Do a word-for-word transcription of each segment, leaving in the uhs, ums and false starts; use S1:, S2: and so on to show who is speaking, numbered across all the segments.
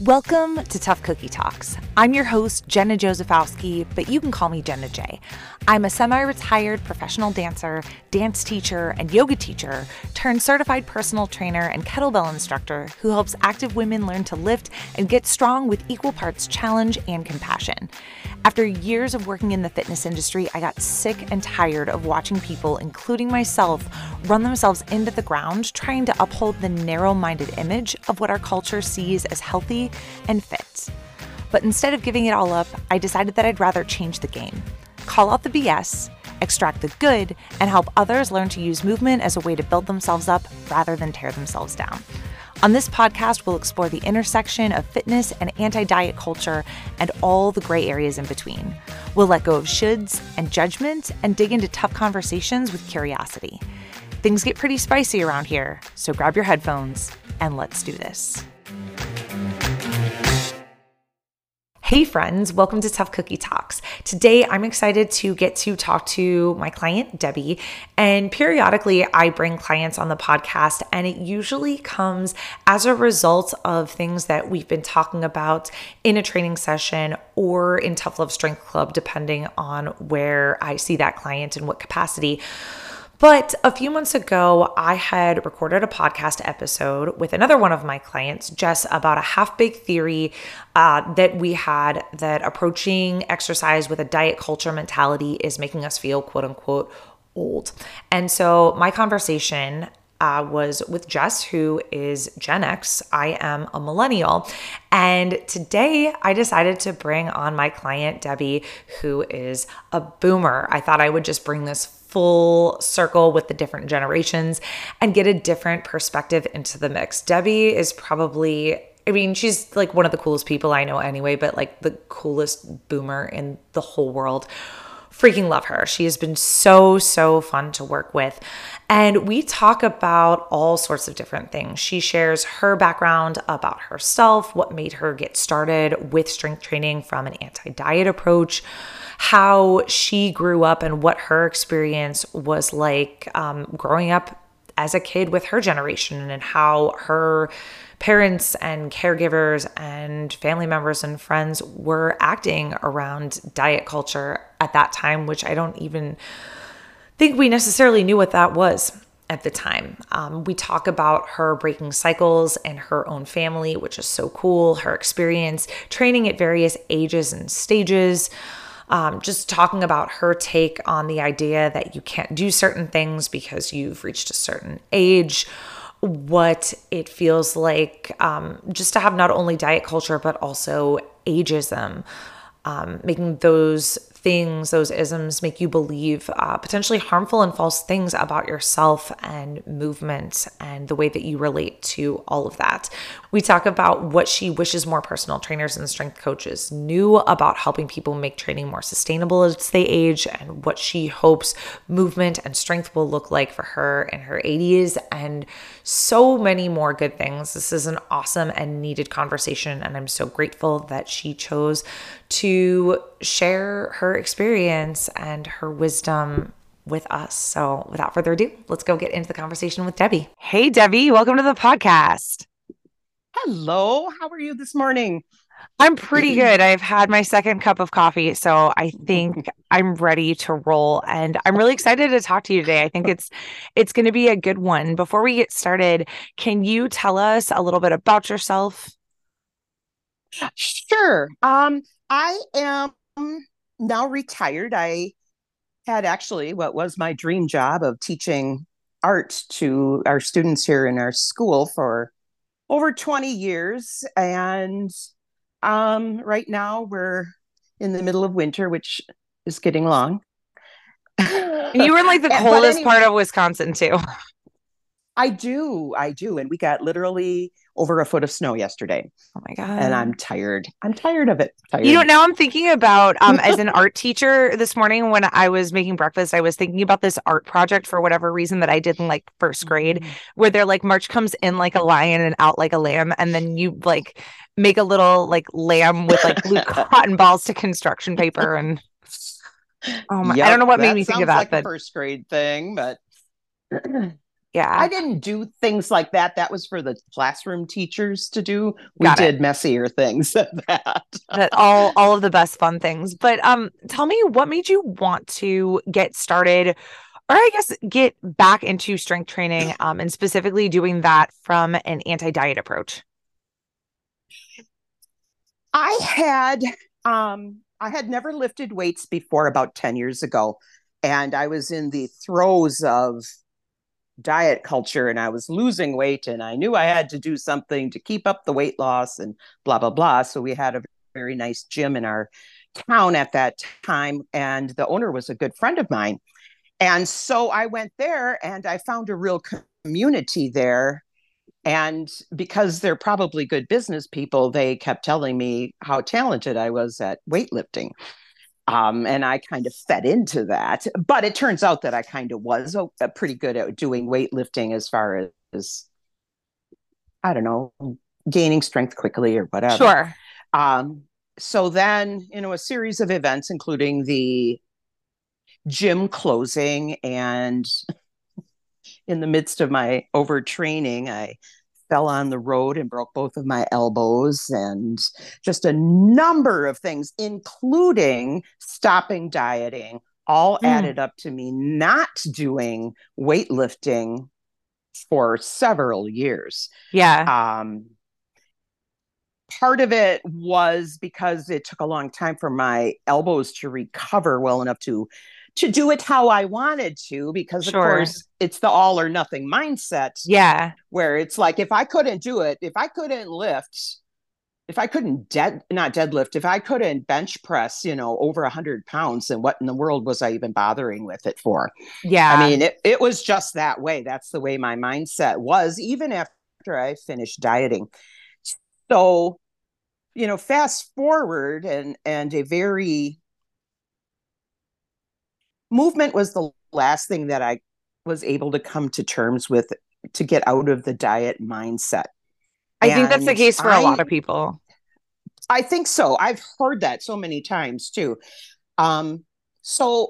S1: Welcome to Tough Cookie Talks. I'm your host, Jenna Josephowski, but you can call me Jenna J. I'm a semi-retired professional dancer, dance teacher, and yoga teacher, turned certified personal trainer and kettlebell instructor who helps active women learn to lift and get strong with equal parts challenge and compassion. After years of working in the fitness industry, I got sick and tired of watching people, including myself, run themselves into the ground trying to uphold the narrow-minded image of what our culture sees as healthy and fit. But instead of giving it all up, I decided that I'd rather change the game, call out the B S, extract the good, and help others learn to use movement as a way to build themselves up rather than tear themselves down. On this podcast, we'll explore the intersection of fitness and anti-diet culture and all the gray areas in between. We'll let go of shoulds and judgment and dig into tough conversations with curiosity. Things get pretty spicy around here, so grab your headphones and let's do this. Hey friends, welcome to Tough Cookie Talks. Today I'm excited to get to talk to my client, Debbie, and periodically I bring clients on the podcast and it usually comes as a result of things that we've been talking about in a training session or in Tough Love Strength Club, depending on where I see that client and what capacity. But a few months ago, I had recorded a podcast episode with another one of my clients, Jess, about a half-baked theory uh, that we had that approaching exercise with a diet culture mentality is making us feel quote unquote old. And so my conversation uh, was with Jess, who is Gen X. I am a millennial. And today I decided to bring on my client, Debbie, who is a boomer. I thought I would just bring this full circle with the different generations and get a different perspective into the mix. Debbie is probably, I mean, she's like one of the coolest people I know anyway, but like the coolest boomer in the whole world. Freaking love her. She has been so, so fun to work with. And we talk about all sorts of different things. She shares her background about herself, what made her get started with strength training from an anti-diet approach, how she grew up and what her experience was like um, growing up as a kid with her generation, and how her parents and caregivers and family members and friends were acting around diet culture at that time, which I don't even think we necessarily knew what that was at the time. Um, we talk about her breaking cycles and her own family, which is so cool, her experience training at various ages and stages. Um, just talking about her take on the idea that you can't do certain things because you've reached a certain age, what it feels like um, just to have not only diet culture, but also ageism, um, making those things, those isms make you believe uh, potentially harmful and false things about yourself and movement and the way that you relate to all of that. We talk about what she wishes more personal trainers and strength coaches knew about helping people make training more sustainable as they age, and what she hopes movement and strength will look like for her in her eighties, and so many more good things. This is an awesome and needed conversation, and I'm so grateful that she chose to share her experience and her wisdom with us. So without further ado, let's go get into the conversation with Debbie. Hey, Debbie, welcome to the podcast.
S2: Hello, how are you this morning?
S1: I'm pretty good. I've had my second cup of coffee, so I think I'm ready to roll, and I'm really excited to talk to you today. I think it's it's going to be a good one. Before we get started, can you tell us a little bit about yourself?
S2: Sure. Um, I am now retired. I had actually what was my dream job of teaching art to our students here in our school for over twenty years. And um, right now we're in the middle of winter, which is getting long.
S1: And you were in like the coldest
S2: anyway,
S1: part of Wisconsin too.
S2: I do. I do. And we got literally over a foot of snow yesterday.
S1: Oh my God.
S2: And I'm tired. I'm tired of it. Tired.
S1: You know, now I'm thinking about, um, as an art teacher this morning when I was making breakfast, I was thinking about this art project for whatever reason that I did in like first grade, where they're like, March comes in like a lion and out like a lamb. And then you like make a little like lamb with like blue cotton balls to construction paper. And oh my, yep, I don't know what made me think of that.
S2: Like
S1: but
S2: a first grade thing, but
S1: Yeah.
S2: I didn't do things like that. That was for the classroom teachers to do. We
S1: Got it.
S2: did messier things than that.
S1: That all all of the best fun things. But um tell me, what made you want to get started, or I guess get back into strength training, um and specifically doing that from an anti-diet approach?
S2: I had um I had never lifted weights before about ten years ago. And I was in the throes of diet culture and I was losing weight and I knew I had to do something to keep up the weight loss and blah blah blah. So we had a very nice gym in our town at that time and the owner was a good friend of mine. And so I went there and I found a real community there. And because they're probably good business people, they kept telling me how talented I was at weightlifting. Um, and I kind of fed into that. But it turns out that I kind of was a, a pretty good at doing weightlifting as far as, I don't know, gaining strength quickly or whatever.
S1: Sure.
S2: Um, so then, you know, a series of events, including the gym closing, and in the midst of my overtraining, I fell on the road and broke both of my elbows, and just a number of things, including stopping dieting, all
S1: Mm.
S2: added up to me not doing weightlifting for several years.
S1: Yeah.
S2: Um, part of it was because it took a long time for my elbows to recover well enough to to do it how I wanted to, because of
S1: Sure.
S2: course it's the all or nothing mindset
S1: Yeah.
S2: where it's like, if I couldn't do it, if I couldn't lift, if I couldn't dead, not deadlift, if I couldn't bench press, you know, over a hundred pounds, then what in the world was I even bothering with it for? I
S1: Yeah.
S2: mean, it, it was just that way. That's the way my mindset was, even after I finished dieting. So, you know, fast forward, and, and a very, movement was the last thing that I was able to come to terms with to get out of the diet mindset.
S1: I think that's the
S2: And
S1: case for a lot
S2: I
S1: of people.
S2: I think so. I've heard that so many times too. Um, so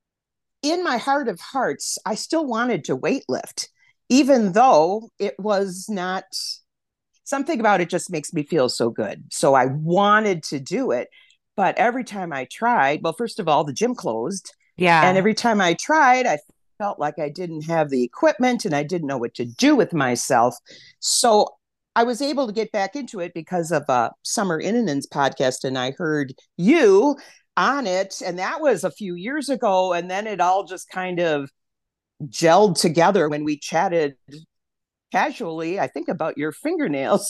S2: in my heart of hearts, I still wanted to weightlift, even though it was not, something about it just makes me feel so good. So I wanted to do it. But every time I tried, well, first of all, the gym closed. And
S1: Yeah.
S2: every time I tried, I felt like I didn't have the equipment and I didn't know what to do with myself. So I was able to get back into it because of uh, Summer Inninen's podcast, and I heard you on it. And that was a few years ago. And then it all just kind of gelled together when we chatted casually, I think, about your fingernails,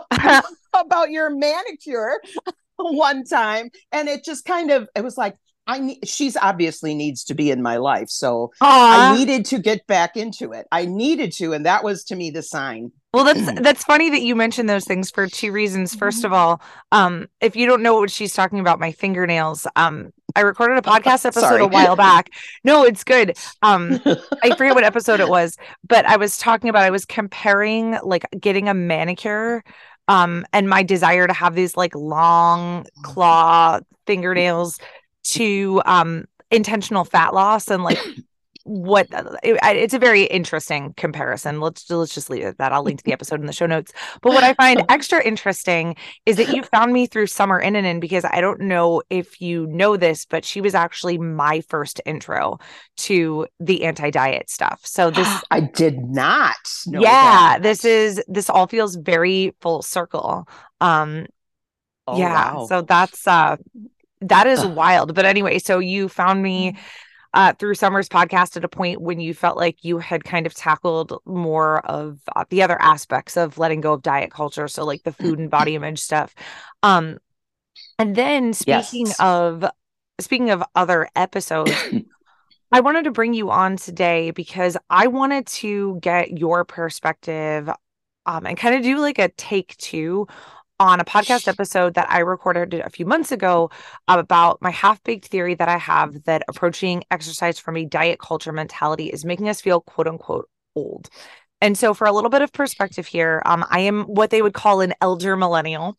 S2: about your manicure one time. And it just kind of, it was like, I need, she's obviously needs to be in my life. So I
S1: Aw.
S2: needed to get back into it. I needed to. And that was to me the sign.
S1: Well, that's that's funny that you mentioned those things for two reasons. First of all, um, if you don't know what she's talking about, my fingernails, um, I recorded a podcast episode a
S2: Sorry.
S1: while back. No, it's good. Um, I forget what episode it was, but I was talking about, I was comparing like getting a manicure, um, and my desire to have these like long claw fingernails to um intentional fat loss, and like what it, it's a very interesting comparison. Let's let's just leave it at that. I'll link to the episode in the show notes. But what I find extra interesting is that you found me through Summer Inninen, because I don't know if you know this, but she was actually my first intro to the anti-diet stuff. So this
S2: I did not know
S1: yeah,
S2: that.
S1: this is this all feels very full circle. Um
S2: Oh,
S1: yeah,
S2: wow.
S1: so that's uh that is wild. But anyway, so you found me uh, through Summer's podcast at a point when you felt like you had kind of tackled more of uh, the other aspects of letting go of diet culture. So like the food and body image stuff. Um, and then speaking
S2: Yes.
S1: of, speaking of other episodes, I wanted to bring you on today because I wanted to get your perspective, um, and kind of do like a take two on a podcast episode that I recorded a few months ago about my half-baked theory that I have that approaching exercise from a diet culture mentality is making us feel quote unquote old. And so for a little bit of perspective here, um, I am what they would call an elder millennial.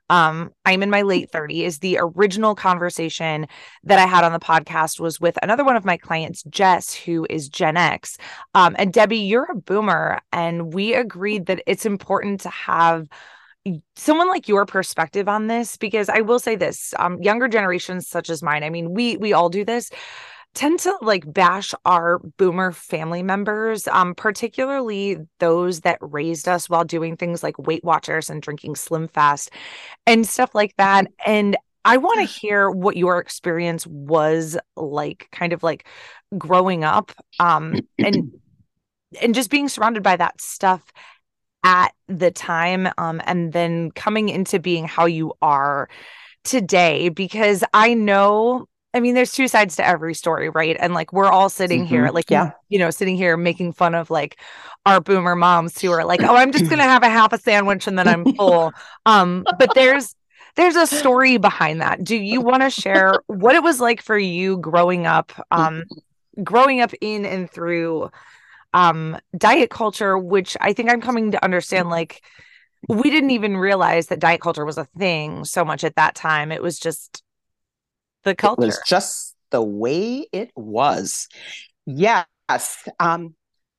S1: Um, I'm in my late thirties. The original conversation that I had on the podcast was with another one of my clients, Jess, who is Gen X. Um, and Debbie, you're a boomer, and we agreed that it's important to have someone like your perspective on this, because I will say this, um, younger generations such as mine, I mean, we we all do this, tend to like bash our boomer family members, um, particularly those that raised us while doing things like Weight Watchers and drinking Slim Fast and stuff like that. And I want to hear what your experience was like, kind of like growing up, um, and and just being surrounded by that stuff at the time, um, and then coming into being how you are today, because I know, I mean, there's two sides to every story, right? And like, we're all sitting
S2: Mm-hmm.
S1: here, like,
S2: Yeah.
S1: you know, sitting here making fun of like our boomer moms who are like, oh, I'm just going to have a half a sandwich and then I'm full. Um, but there's, there's a story behind that. Do you want to share what it was like for you growing up, um, growing up in and through um diet culture, which I think I'm coming to understand, like, we didn't even realize that diet culture was a thing so much at that time. It was just the
S2: It was
S1: culture.
S2: just the way it was. Yes. Um,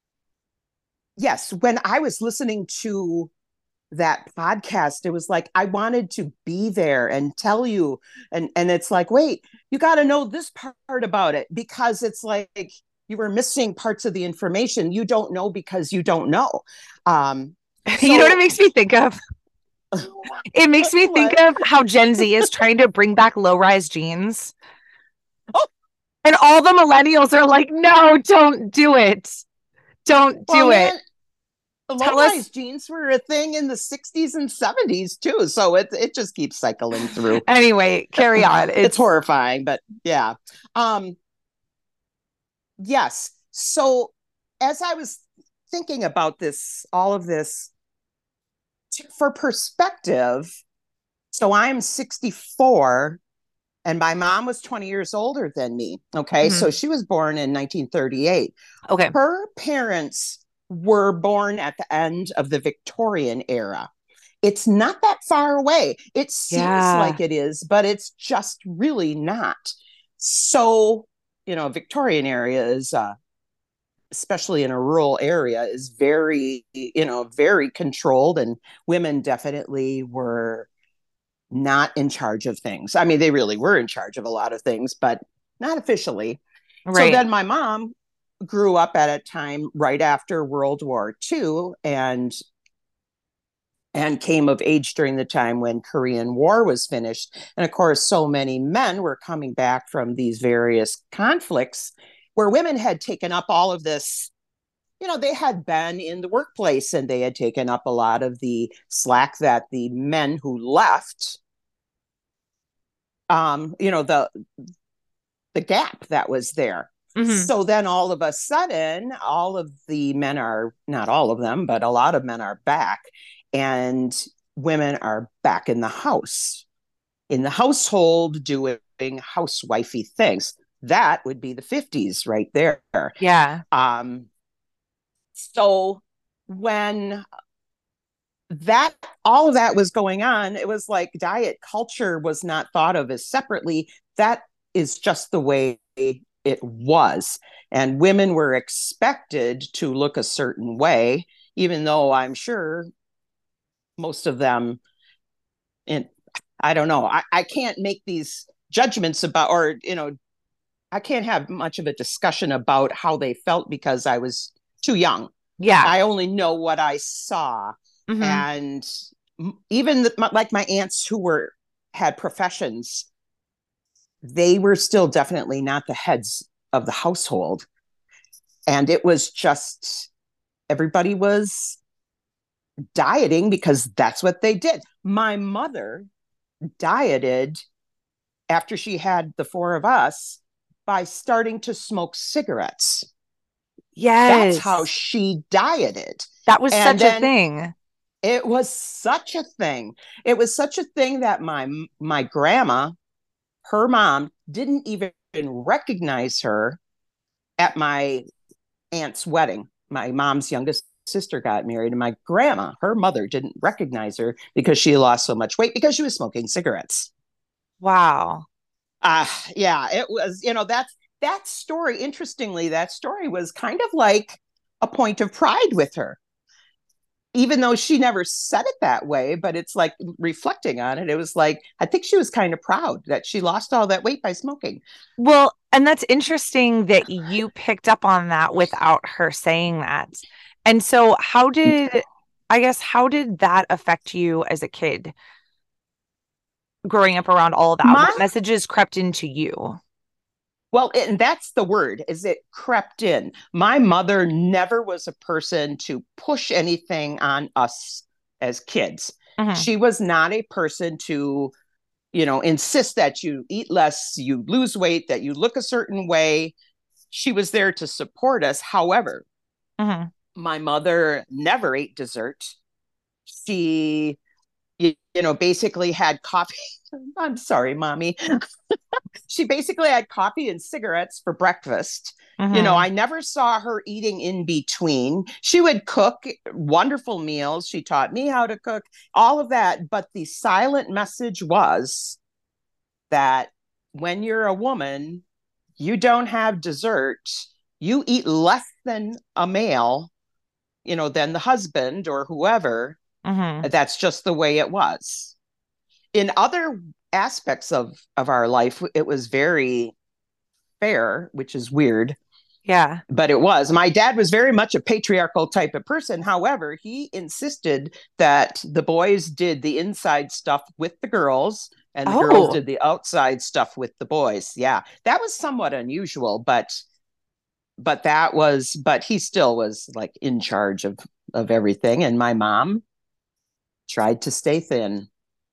S2: yes. When I was listening to that podcast, it was like I wanted to be there and tell you. And, and it's like, wait, you got to know this part about it, because it's like you were missing parts of the information you don't know because you don't know. Um,
S1: You know what it
S2: so
S1: makes me think of? It makes me think
S2: what?
S1: of how Gen Z is trying to bring back low-rise jeans.
S2: Oh,
S1: And all the millennials are like, no, don't do it. Don't
S2: well,
S1: do it.
S2: man,
S1: Tell us.
S2: low-rise jeans were a thing in the sixties and seventies too. So it it just keeps cycling through.
S1: Anyway, carry on.
S2: It's
S1: It's
S2: horrifying, but yeah. Um, yes. So as I was thinking about this, all of this, for perspective, so I'm sixty-four and my mom was twenty years older than me. Okay.
S1: Mhm.
S2: So she was born in nineteen thirty-eight.
S1: Okay.
S2: Her parents were born at the end of the Victorian era. It's not that far away. It seems
S1: Yeah.
S2: like it is, but it's just really not. So, you know, Victorian area is, uh, especially in a rural area, is very, you know, very controlled, and women definitely were not in charge of things. I mean, they really were in charge of a lot of things, but not officially. So
S1: Right.
S2: then my mom grew up at a time right after World War Two, and and came of age during the time when Korean War was finished. And of course, so many men were coming back from these various conflicts where women had taken up all of this. You know, they had been in the workplace and they had taken up a lot of the slack that the men who left, um, you know, the the gap that was there.
S1: Hmm.
S2: So then all of a sudden, all of the men are, not all of them, but a lot of men are back, and women are back in the house, in the household, doing housewifey things. That would be the fifties right there.
S1: Yeah.
S2: Um, so when that all of that was going on, it was like diet culture was not thought of as separately. That is just the way it was. And women were expected to look a certain way, even though I'm sure most of them, and I don't know, I, I can't make these judgments about, or, you know, I can't have much of a discussion about how they felt because I was too young.
S1: Yeah.
S2: I only know what I saw.
S1: Hmm.
S2: And even the, like my aunts who were had professions, they were still definitely not the heads of the household. And it was just everybody was dieting because that's what they did. My mother dieted after she had the four of us by starting to smoke cigarettes. That's how
S1: Yes.
S2: she dieted.
S1: That was
S2: And
S1: such a
S2: then
S1: thing.
S2: it was such a thing. It was such a thing that my my grandma, her mom, didn't even recognize her at my aunt's wedding, my mom's youngest sister got married, and my grandma, her mother, didn't recognize her because she lost so much weight because she was smoking cigarettes.
S1: Wow.
S2: Uh, yeah, it was, you know, that's that story. Interestingly, that story was kind of like a point of pride with her, even though she never said it that way. But it's like reflecting on it, it was like, I think she was kind of proud that she lost all that weight by smoking.
S1: Well, and that's interesting that you picked up on that without her saying that. And so, how did, I guess, how did that affect you as a kid growing up around all of that?
S2: My
S1: What messages crept into you?
S2: Well, and that's the word, is it crept in. My mother never was a person to push anything on us as kids.
S1: Hmm.
S2: She was not a person to, you know, insist that you eat less, you lose weight, that you look a certain way. She was there to support us. However,
S1: Hmm.
S2: my mother never ate dessert. She, you, you know, basically had coffee. I'm sorry, mommy. She basically had coffee and cigarettes for breakfast. You know,
S1: Hmm.
S2: I never saw her eating in between. She would cook wonderful meals. She taught me how to cook, all of that. But the silent message was that when you're a woman, you don't have dessert. You eat less than a male, you know, than the husband or whoever.
S1: Hmm.
S2: That's just the way it was. In other aspects of of our life, it was very fair, which is weird,
S1: Yeah.
S2: but it was. My dad was very much a patriarchal type of person. However, he insisted that the boys did the inside stuff with the girls and the girls
S1: Oh,
S2: did the outside stuff with the boys. Yeah, that was somewhat unusual, but but that was but he still was like in charge of of everything, and my mom tried to stay thin.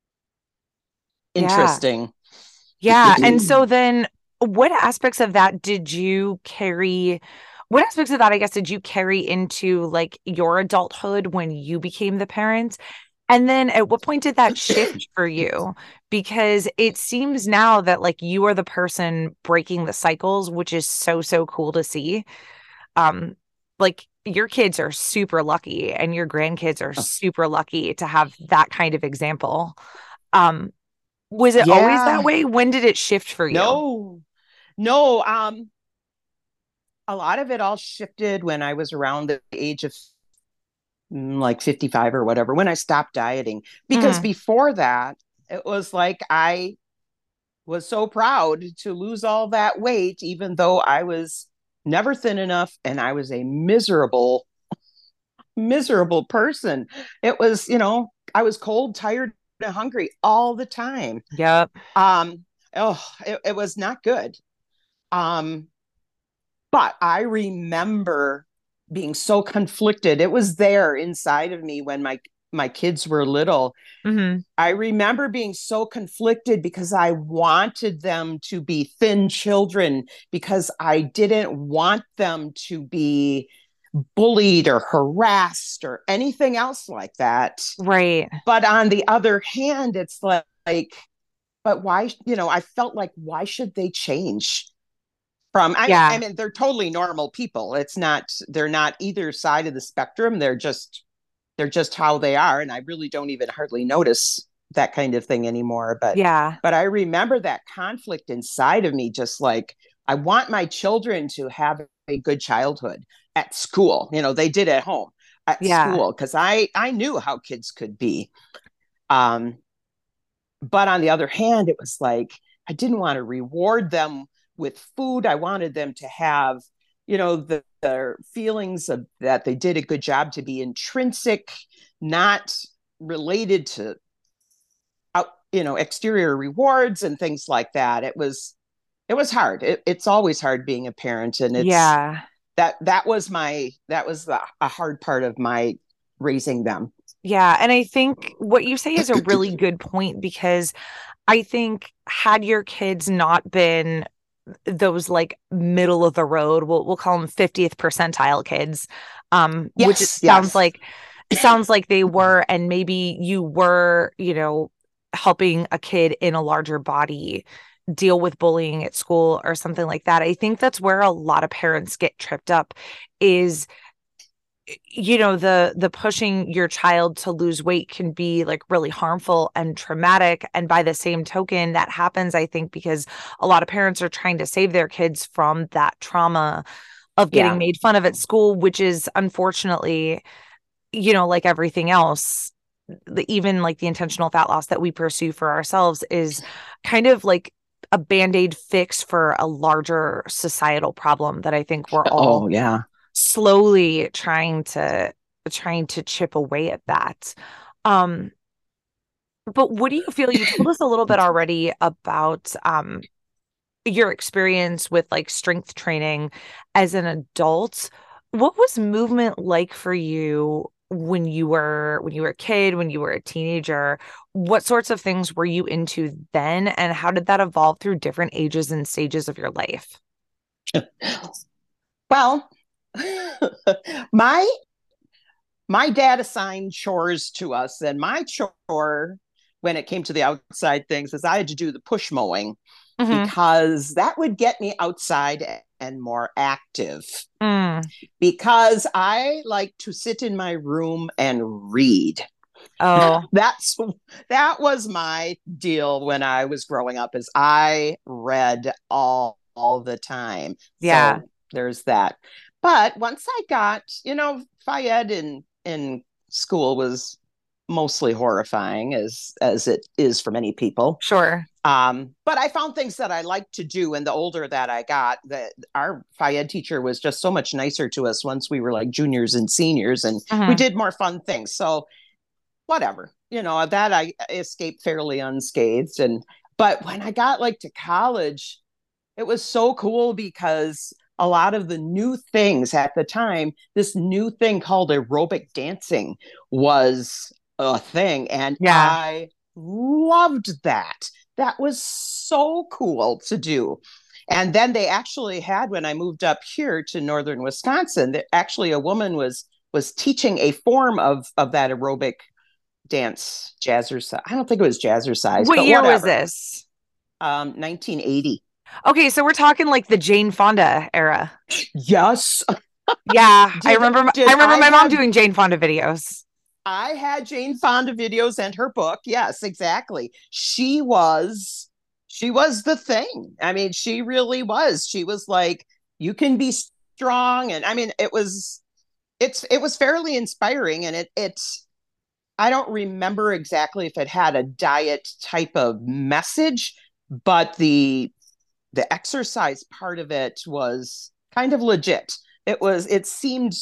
S1: yeah.
S2: Interesting.
S1: Yeah. And so then what aspects of that did you carry? What aspects of that, I guess, did you carry into like your adulthood when you became the parent? And then at what point did that shift for you? Because it seems now that like you are the person breaking the cycles, which is so, so cool to see. Um, like your kids are super lucky and your grandkids are super lucky to have that kind of example. Um, was it always that
S2: Yeah.
S1: way? When did it shift for you?
S2: No. No. Um a lot of it all shifted when I was around the age of mm, like fifty-five or whatever, when I stopped dieting. Because
S1: Hmm.
S2: before that, it was like I was so proud to lose all that weight, even though I was never thin enough and I was a miserable, miserable person. It was, you know, I was cold, tired, and hungry all the time.
S1: Yep.
S2: Um, oh, it, it was not good. Um, But I remember being so conflicted. It was there inside of me when my my kids were little.
S1: Hmm.
S2: I remember being so conflicted because I wanted them to be thin children, because I didn't want them to be bullied or harassed or anything else like that.
S1: Right.
S2: But on the other hand, it's like, like but why, you know, I felt like, why should they change? From I, I
S1: Yeah.
S2: mean, they're totally normal people. It's not, they're not either side of the spectrum. They're just they're just how they are, and I really don't even hardly notice that kind of thing anymore. But
S1: Yeah.
S2: but I remember that conflict inside of me, just like, I want my children to have a good childhood at school. You know, they did at home, at
S1: Yeah.
S2: school, because I I knew how kids could be. Um, but on the other hand, it was like I didn't want to reward them with food. I wanted them to have, you know, the, the feelings of that they did a good job, to be intrinsic, not related to out, you know, exterior rewards and things like that. It was it was hard. It, it's always hard being a parent, and it's
S1: Yeah.
S2: that that was my that was the, a hard part of my raising them.
S1: Yeah. And I think what you say is a really good point because I think had your kids not been those like middle of the road, we'll we'll call them fiftieth percentile kids, um, which it
S2: Yes,
S1: sounds
S2: yes.
S1: like sounds like they were, and maybe you were, you know, helping a kid in a larger body deal with bullying at school or something like that. I think that's where a lot of parents get tripped up is you know, the the pushing your child to lose weight can be like really harmful and traumatic. And by the same token, that happens, I think, because a lot of parents are trying to save their kids from that trauma of getting
S2: Yeah.
S1: made fun of at school, which is unfortunately, you know, like everything else, the, even like the intentional fat loss that we pursue for ourselves is kind of like a band-aid fix for a larger societal problem that I think we're all
S2: Oh, yeah.
S1: slowly trying to trying to chip away at that. Um, but what do you feel? You told us a little bit already about um your experience with like strength training as an adult. What was movement like for you when you were when you were a kid, when you were a teenager? What sorts of things were you into then, and how did that evolve through different ages and stages of your life?
S2: Well, my my dad assigned chores to us, and my chore when it came to the outside things is I had to do the push mowing
S1: Mm-hmm.
S2: because that would get me outside and more active.
S1: Mm.
S2: Because I like to sit in my room and read.
S1: Oh,
S2: That's that was my deal when I was growing up is I read all all the time.
S1: yeah,
S2: So there's that. But once I got, you know, Fayed in in school was mostly horrifying as as it is for many people.
S1: sure.
S2: Um, but I found things that I liked to do, and the older that I got, that our Fayed teacher was just so much nicer to us once we were like juniors and seniors, and we
S1: Hmm.
S2: did more fun things. So whatever, you know, that I escaped fairly unscathed. And but when I got like to college, it was so cool because a lot of the new things at the time, this new thing called aerobic dancing was a thing. And
S1: Yeah.
S2: I loved that. That was so cool to do. And then they actually had, when I moved up here to northern Wisconsin, that actually a woman was was teaching a form of of that aerobic dance, jazzercise. I don't think it was jazzercise,
S1: What
S2: but
S1: year was
S2: whatever.
S1: this?
S2: Um, nineteen eighty.
S1: Okay, so we're talking like the Jane Fonda era.
S2: Yes.
S1: Yeah, I
S2: Did
S1: remember I
S2: did
S1: remember
S2: I
S1: my mom
S2: have
S1: doing Jane Fonda videos.
S2: I had Jane Fonda videos and her book. Yes, exactly. She was she was the thing. I mean, she really was. She was like, you can be strong. And I mean, it was it's it was fairly inspiring. And it it's I don't remember exactly if it had a diet type of message, but the the exercise part of it was kind of legit. It was it seemed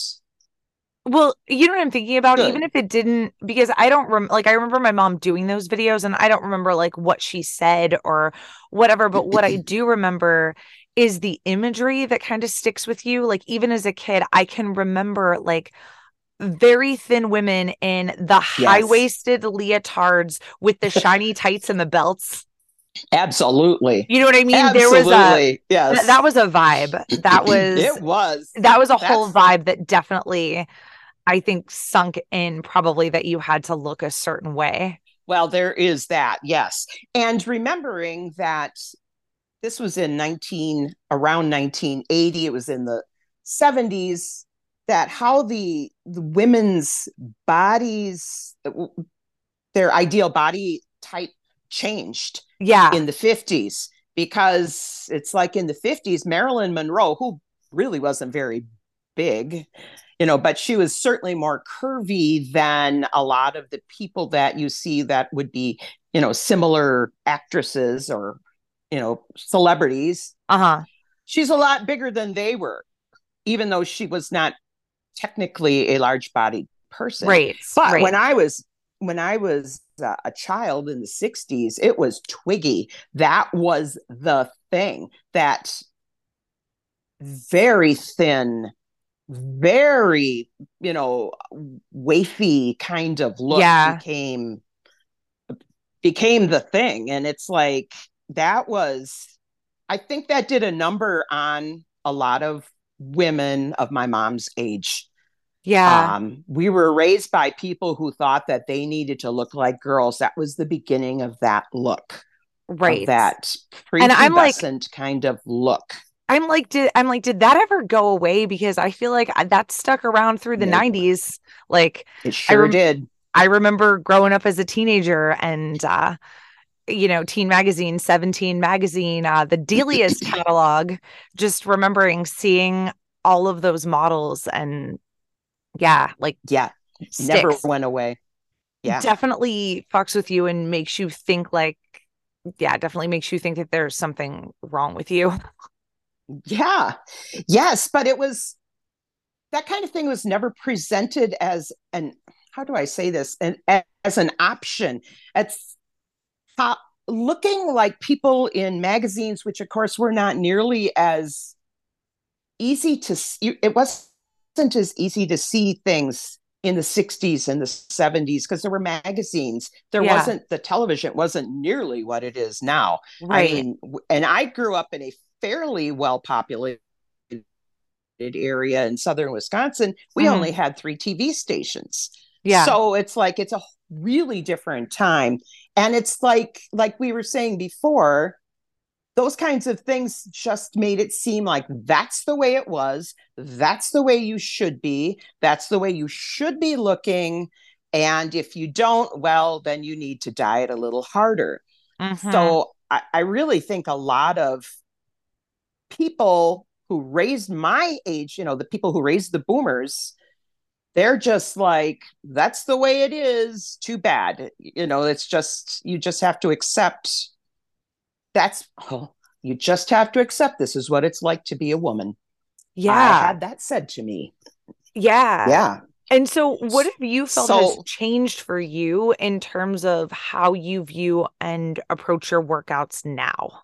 S1: Well, you know what I'm thinking about? Even
S2: good.
S1: if it didn't, because I don't rem like I remember my mom doing those videos and I don't remember like what she said or whatever, but what I do remember is the imagery that kind of sticks with you. Like even as a kid, I can remember like very thin women in the
S2: Yes,
S1: high-waisted leotards with the shiny tights and the belts.
S2: absolutely.
S1: You know what I mean? There was a
S2: Absolutely.
S1: th- that
S2: Yes.
S1: was a vibe. That was
S2: It was.
S1: that was a whole
S2: That's
S1: vibe that definitely I think sunk in probably that you had to look a certain way.
S2: well, there is that. Yes. And remembering that this was in nineteen around nineteen eighty, it was in the seventies, that how the the women's bodies, their ideal body type changed
S1: Yeah.
S2: in the fifties, because it's like in the fifties, Marilyn Monroe, who really wasn't very big, you know, but she was certainly more curvy than a lot of the people that you see that would be, you know, similar actresses or, you know, celebrities.
S1: Uh-huh.
S2: She's a lot bigger than they were, even though she was not technically a large bodied person.
S1: Right.
S2: But
S1: Right.
S2: when I was when I was uh, a child in the sixties, it was Twiggy. That was the thing. That very thin, very, you know, wafy kind of look
S1: Yeah.
S2: became became the thing. And it's like that was I think that did a number on a lot of women of my mom's age.
S1: Yeah.
S2: Um, we were raised by people who thought that they needed to look like girls. That was the beginning of that look, of
S1: Right.
S2: that
S1: And I'm like
S2: prepubescent kind of look.
S1: I'm like, did I'm like, did that ever go away? Because I feel like I- that stuck around through the
S2: Nope.
S1: nineties. Like
S2: It
S1: I
S2: sure
S1: rem
S2: did.
S1: I remember growing up as a teenager and uh, you know, Teen Magazine, seventeen Magazine, uh, the Delia's catalog, just remembering seeing all of those models and yeah, like
S2: Yeah. Never
S1: sticks.
S2: went away. Yeah.
S1: Definitely fucks with you and makes you think like, yeah, definitely makes you think that there's something wrong with you.
S2: Yeah. Yes. But it was that kind of thing was never presented as an, how do I say this? An, as an option. It's how, looking like people in magazines, which of course were not nearly as easy to see. It wasn't as easy to see things in the sixties and the seventies because there were magazines. There
S1: Yeah,
S2: wasn't the television wasn't nearly what it is now. I
S1: right.
S2: mean, and I grew up in a fairly well populated area in southern Wisconsin. We
S1: Hmm.
S2: only had three T V stations.
S1: Yeah.
S2: So it's like it's a really different time. And it's like like we were saying before, those kinds of things just made it seem like that's the way it was. That's the way you should be. That's the way you should be looking. And if you don't, well, then you need to diet a little harder.
S1: Hmm.
S2: So I, I really think a lot of people who raised my age, you know, the people who raised the boomers, they're just like, that's the way it is. Too bad. You know, it's just, you just have to accept that's, oh, you just have to accept this is what it's like to be a woman. I
S1: Yeah.
S2: had that said to me.
S1: Yeah.
S2: Yeah.
S1: And so, what have you felt has
S2: So,
S1: changed for you in terms of how you view and approach your workouts now?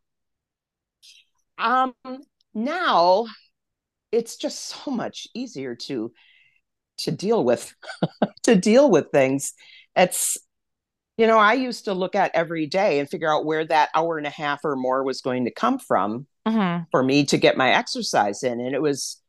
S2: um, now it's just so much easier to to deal with to deal with things. It's you know, I used to look at every day and figure out where that hour and a half or more was going to come from
S1: Hmm.
S2: for me to get my exercise in. And it was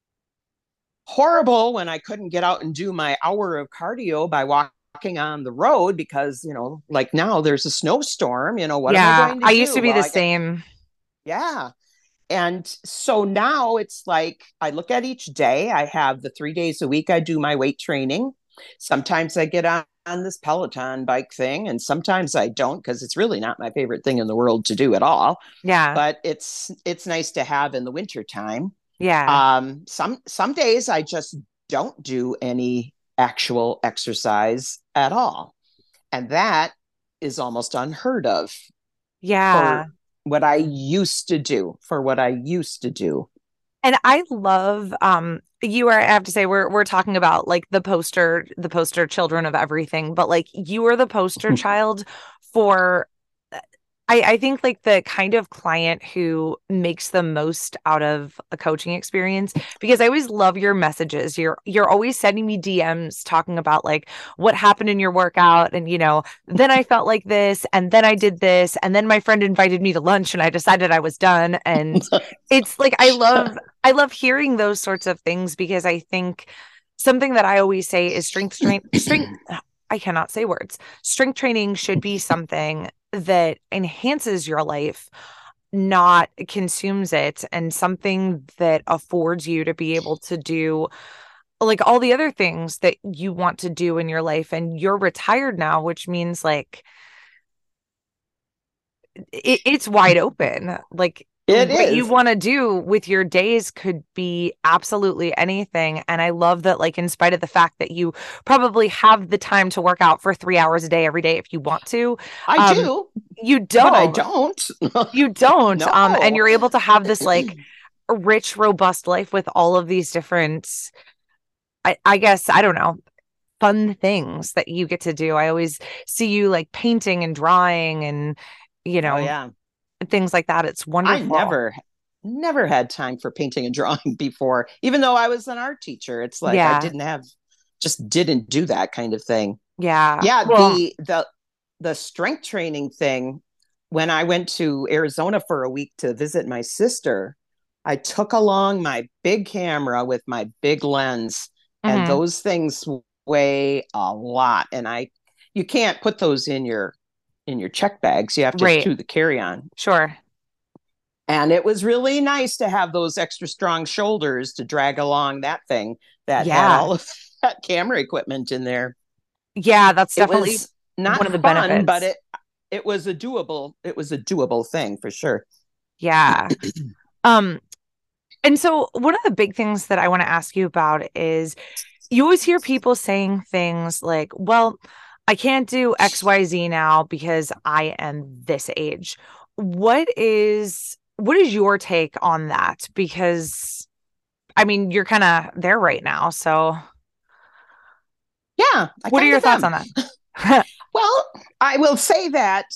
S2: horrible when I couldn't get out and do my hour of cardio by walking on the road because, you know, like now there's a snowstorm. You know, what am I
S1: Yeah,
S2: going to
S1: I used
S2: do?
S1: to be
S2: Well,
S1: the
S2: I get,
S1: same.
S2: yeah. And so now it's like I look at each day. I have the three days a week I do my weight training. Sometimes I get on, on this Peloton bike thing, and sometimes I don't because it's really not my favorite thing in the world to do at all.
S1: Yeah.
S2: But it's it's nice to have in the wintertime.
S1: Yeah.
S2: Um, some some days I just don't do any actual exercise at all, and that is almost unheard of
S1: Yeah.
S2: for what I used to do. For what I used to do.
S1: And I love um you are I have to say we're we're talking about like the poster the poster children of everything, but like you are the poster child for I, I think like the kind of client who makes the most out of a coaching experience because I always love your messages. You're you're always sending me D Ms talking about like what happened in your workout and you know, then I felt like this and then I did this and then my friend invited me to lunch and I decided I was done and it's like I love I love hearing those sorts of things because I think something that I always say is strength strength strength I cannot say words. Strength training should be something that enhances your life, not consumes it, and something that affords you to be able to do like all the other things that you want to do in your life. And you're retired now, which means like it, it's wide open. Like
S2: It
S1: what you
S2: is.
S1: want to do with your days could be absolutely anything. And I love that, like, in spite of the fact that you probably have the time to work out for three hours a day every day if you want to,
S2: I
S1: um,
S2: do,
S1: you
S2: but I
S1: don't.
S2: don't.
S1: You don't. Um, and
S2: No.
S1: you're able to have this like rich, robust life with all of these different, I, I guess, I don't know, fun things that you get to do. I always see you like painting and drawing and, you
S2: Oh
S1: know,
S2: yeah.
S1: things like that. It's
S2: I
S1: wonderful.
S2: never never had time for painting and drawing before, even though I was an art teacher. It's like I
S1: Yeah.
S2: didn't have just didn't do that kind of thing.
S1: Yeah.
S2: Yeah,
S1: Well,
S2: the the the strength training thing, when I went to Arizona for a week to visit my sister, I took along my big camera with my big lens, and
S1: mhm,
S2: those things weigh a lot. And I you can't put those in your in your check bags. You have to
S1: right.
S2: do the carry on.
S1: Sure.
S2: And it was really nice to have those extra strong shoulders to drag along that thing that had
S1: Yeah.
S2: all of that camera equipment in there.
S1: Yeah, that's
S2: It
S1: definitely
S2: was not
S1: one of the
S2: fun, but
S1: benefits.
S2: it it was a doable it was a doable thing for sure.
S1: Yeah. Um, and so one of the big things that I want to ask you about is you always hear people saying things like, well, I can't do X Y Z now because I am this age. What is what is your take on that? Because I mean, you're kind of there right now. So
S2: Yeah, I
S1: what are
S2: kind
S1: your
S2: of
S1: thoughts
S2: am.
S1: on that?
S2: Well, I will say that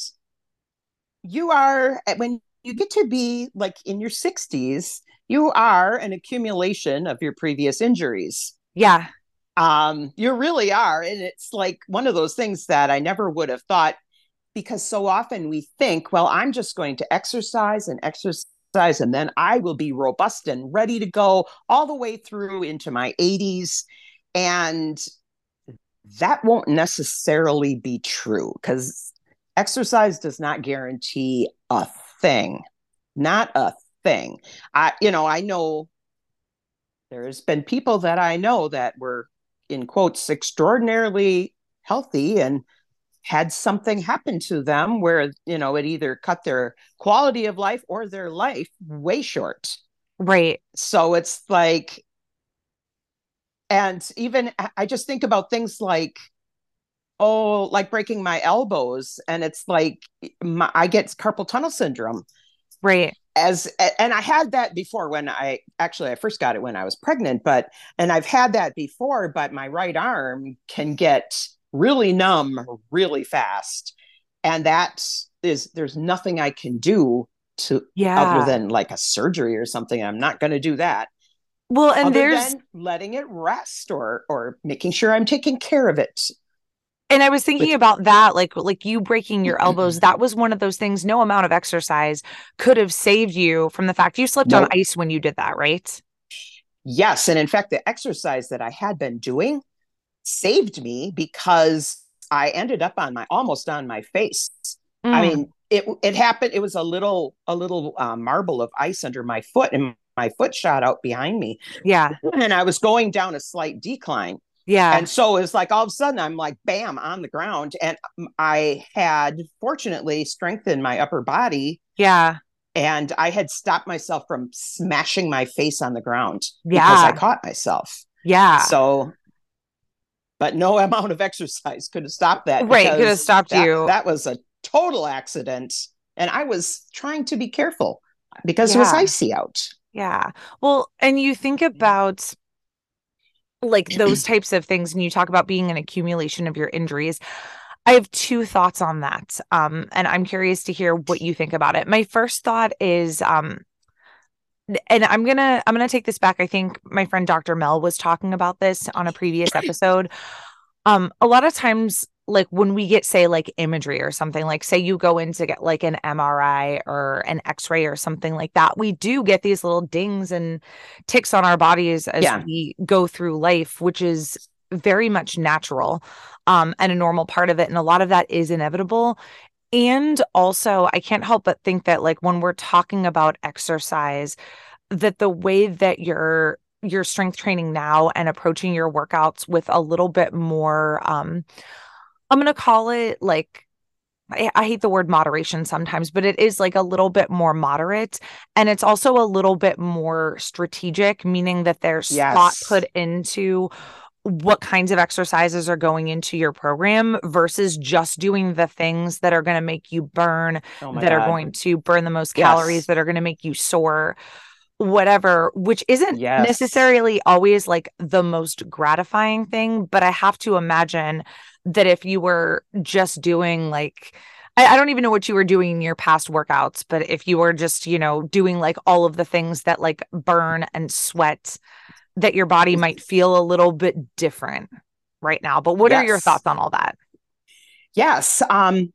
S2: you are, when you get to be like in your sixties, you are an accumulation of your previous injuries.
S1: Yeah,
S2: Um, you really are. And it's like one of those things that I never would have thought, because so often we think, well, I'm just going to exercise and exercise, and then I will be robust and ready to go all the way through into my eighties. And that won't necessarily be true, because exercise does not guarantee a thing, not a thing. I, you know, I know there's been people that I know that were, in quotes, extraordinarily healthy and had something happen to them where, you know, it either cut their quality of life or their life way short.
S1: right.
S2: So it's like, and even I just think about things like, oh, like breaking my elbows. And it's like, my, I get carpal tunnel syndrome
S1: Right.
S2: as, and I had that before when I actually, I first got it when I was pregnant, but, and I've had that before, but my right arm can get really numb really fast. And that is, there's nothing I can do to, other
S1: Yeah.
S2: than like a surgery or something. I'm not going to do that,
S1: Well, and
S2: other
S1: there's
S2: than letting it rest, or, or making sure I'm taking care of it
S1: and I was thinking
S2: with.
S1: about that, like like you breaking your elbows. That was one of those things. No amount of exercise could have saved you from the fact you slipped on
S2: Nope.
S1: ice when you did that, right?
S2: Yes. And in fact, the exercise that I had been doing saved me, because I ended up on my, almost on my face. I
S1: Mm,
S2: mean, it it happened. It was a little a little uh, marble of ice under my foot, and my foot shot out behind me,
S1: yeah.
S2: and I was going down a slight decline. And
S1: Yeah.
S2: so it's like all of a sudden I'm like, bam, on the ground. And I had fortunately strengthened my upper body,
S1: Yeah.
S2: and I had stopped myself from smashing my face on the ground because I
S1: Yeah.
S2: caught myself.
S1: Yeah.
S2: So, but no amount of exercise could have stopped that,
S1: Right. Could have
S2: because
S1: stopped
S2: that
S1: you.
S2: that was a total accident. And I was trying to be careful because it was
S1: Yeah.
S2: icy out.
S1: Yeah. Well, and you think about like those types of things and you talk about being an accumulation of your injuries. I have two thoughts on that. Um, and I'm curious to hear what you think about it. My first thought is um and I'm gonna I'm gonna take this back. I think my friend Doctor Mel was talking about this on a previous episode. Um, a lot of times, like when we get, say, like imagery or something, like say you go in to get like an M R I or an X-ray or something like that, we do get these little dings and ticks on our bodies as
S2: Yeah.
S1: we go through life, which is very much natural, um, and a normal part of it. And a lot of that is inevitable. And also, I can't help but think that like when we're talking about exercise, that the way that you're your strength training now and approaching your workouts with a little bit more um I'm going to call it like I, I hate the word moderation sometimes, but it is like a little bit more moderate. And it's also a little bit more strategic, meaning that there's thought put
S2: Yes.
S1: into what kinds of exercises are going into your program versus just doing the things that are going to make you burn,
S2: Oh my
S1: that are
S2: God.
S1: going to burn the most calories,
S2: Yes.
S1: that are going to make you sore, whatever, which isn't
S2: Yes.
S1: necessarily always like the most gratifying thing. But I have to imagine that if you were just doing like, I, I don't even know what you were doing in your past workouts, but if you were just, you know, doing like all of the things that like burn and sweat, that your body might feel a little bit different right now. But what are your
S2: Yes.
S1: thoughts on all that?
S2: Yes. Um,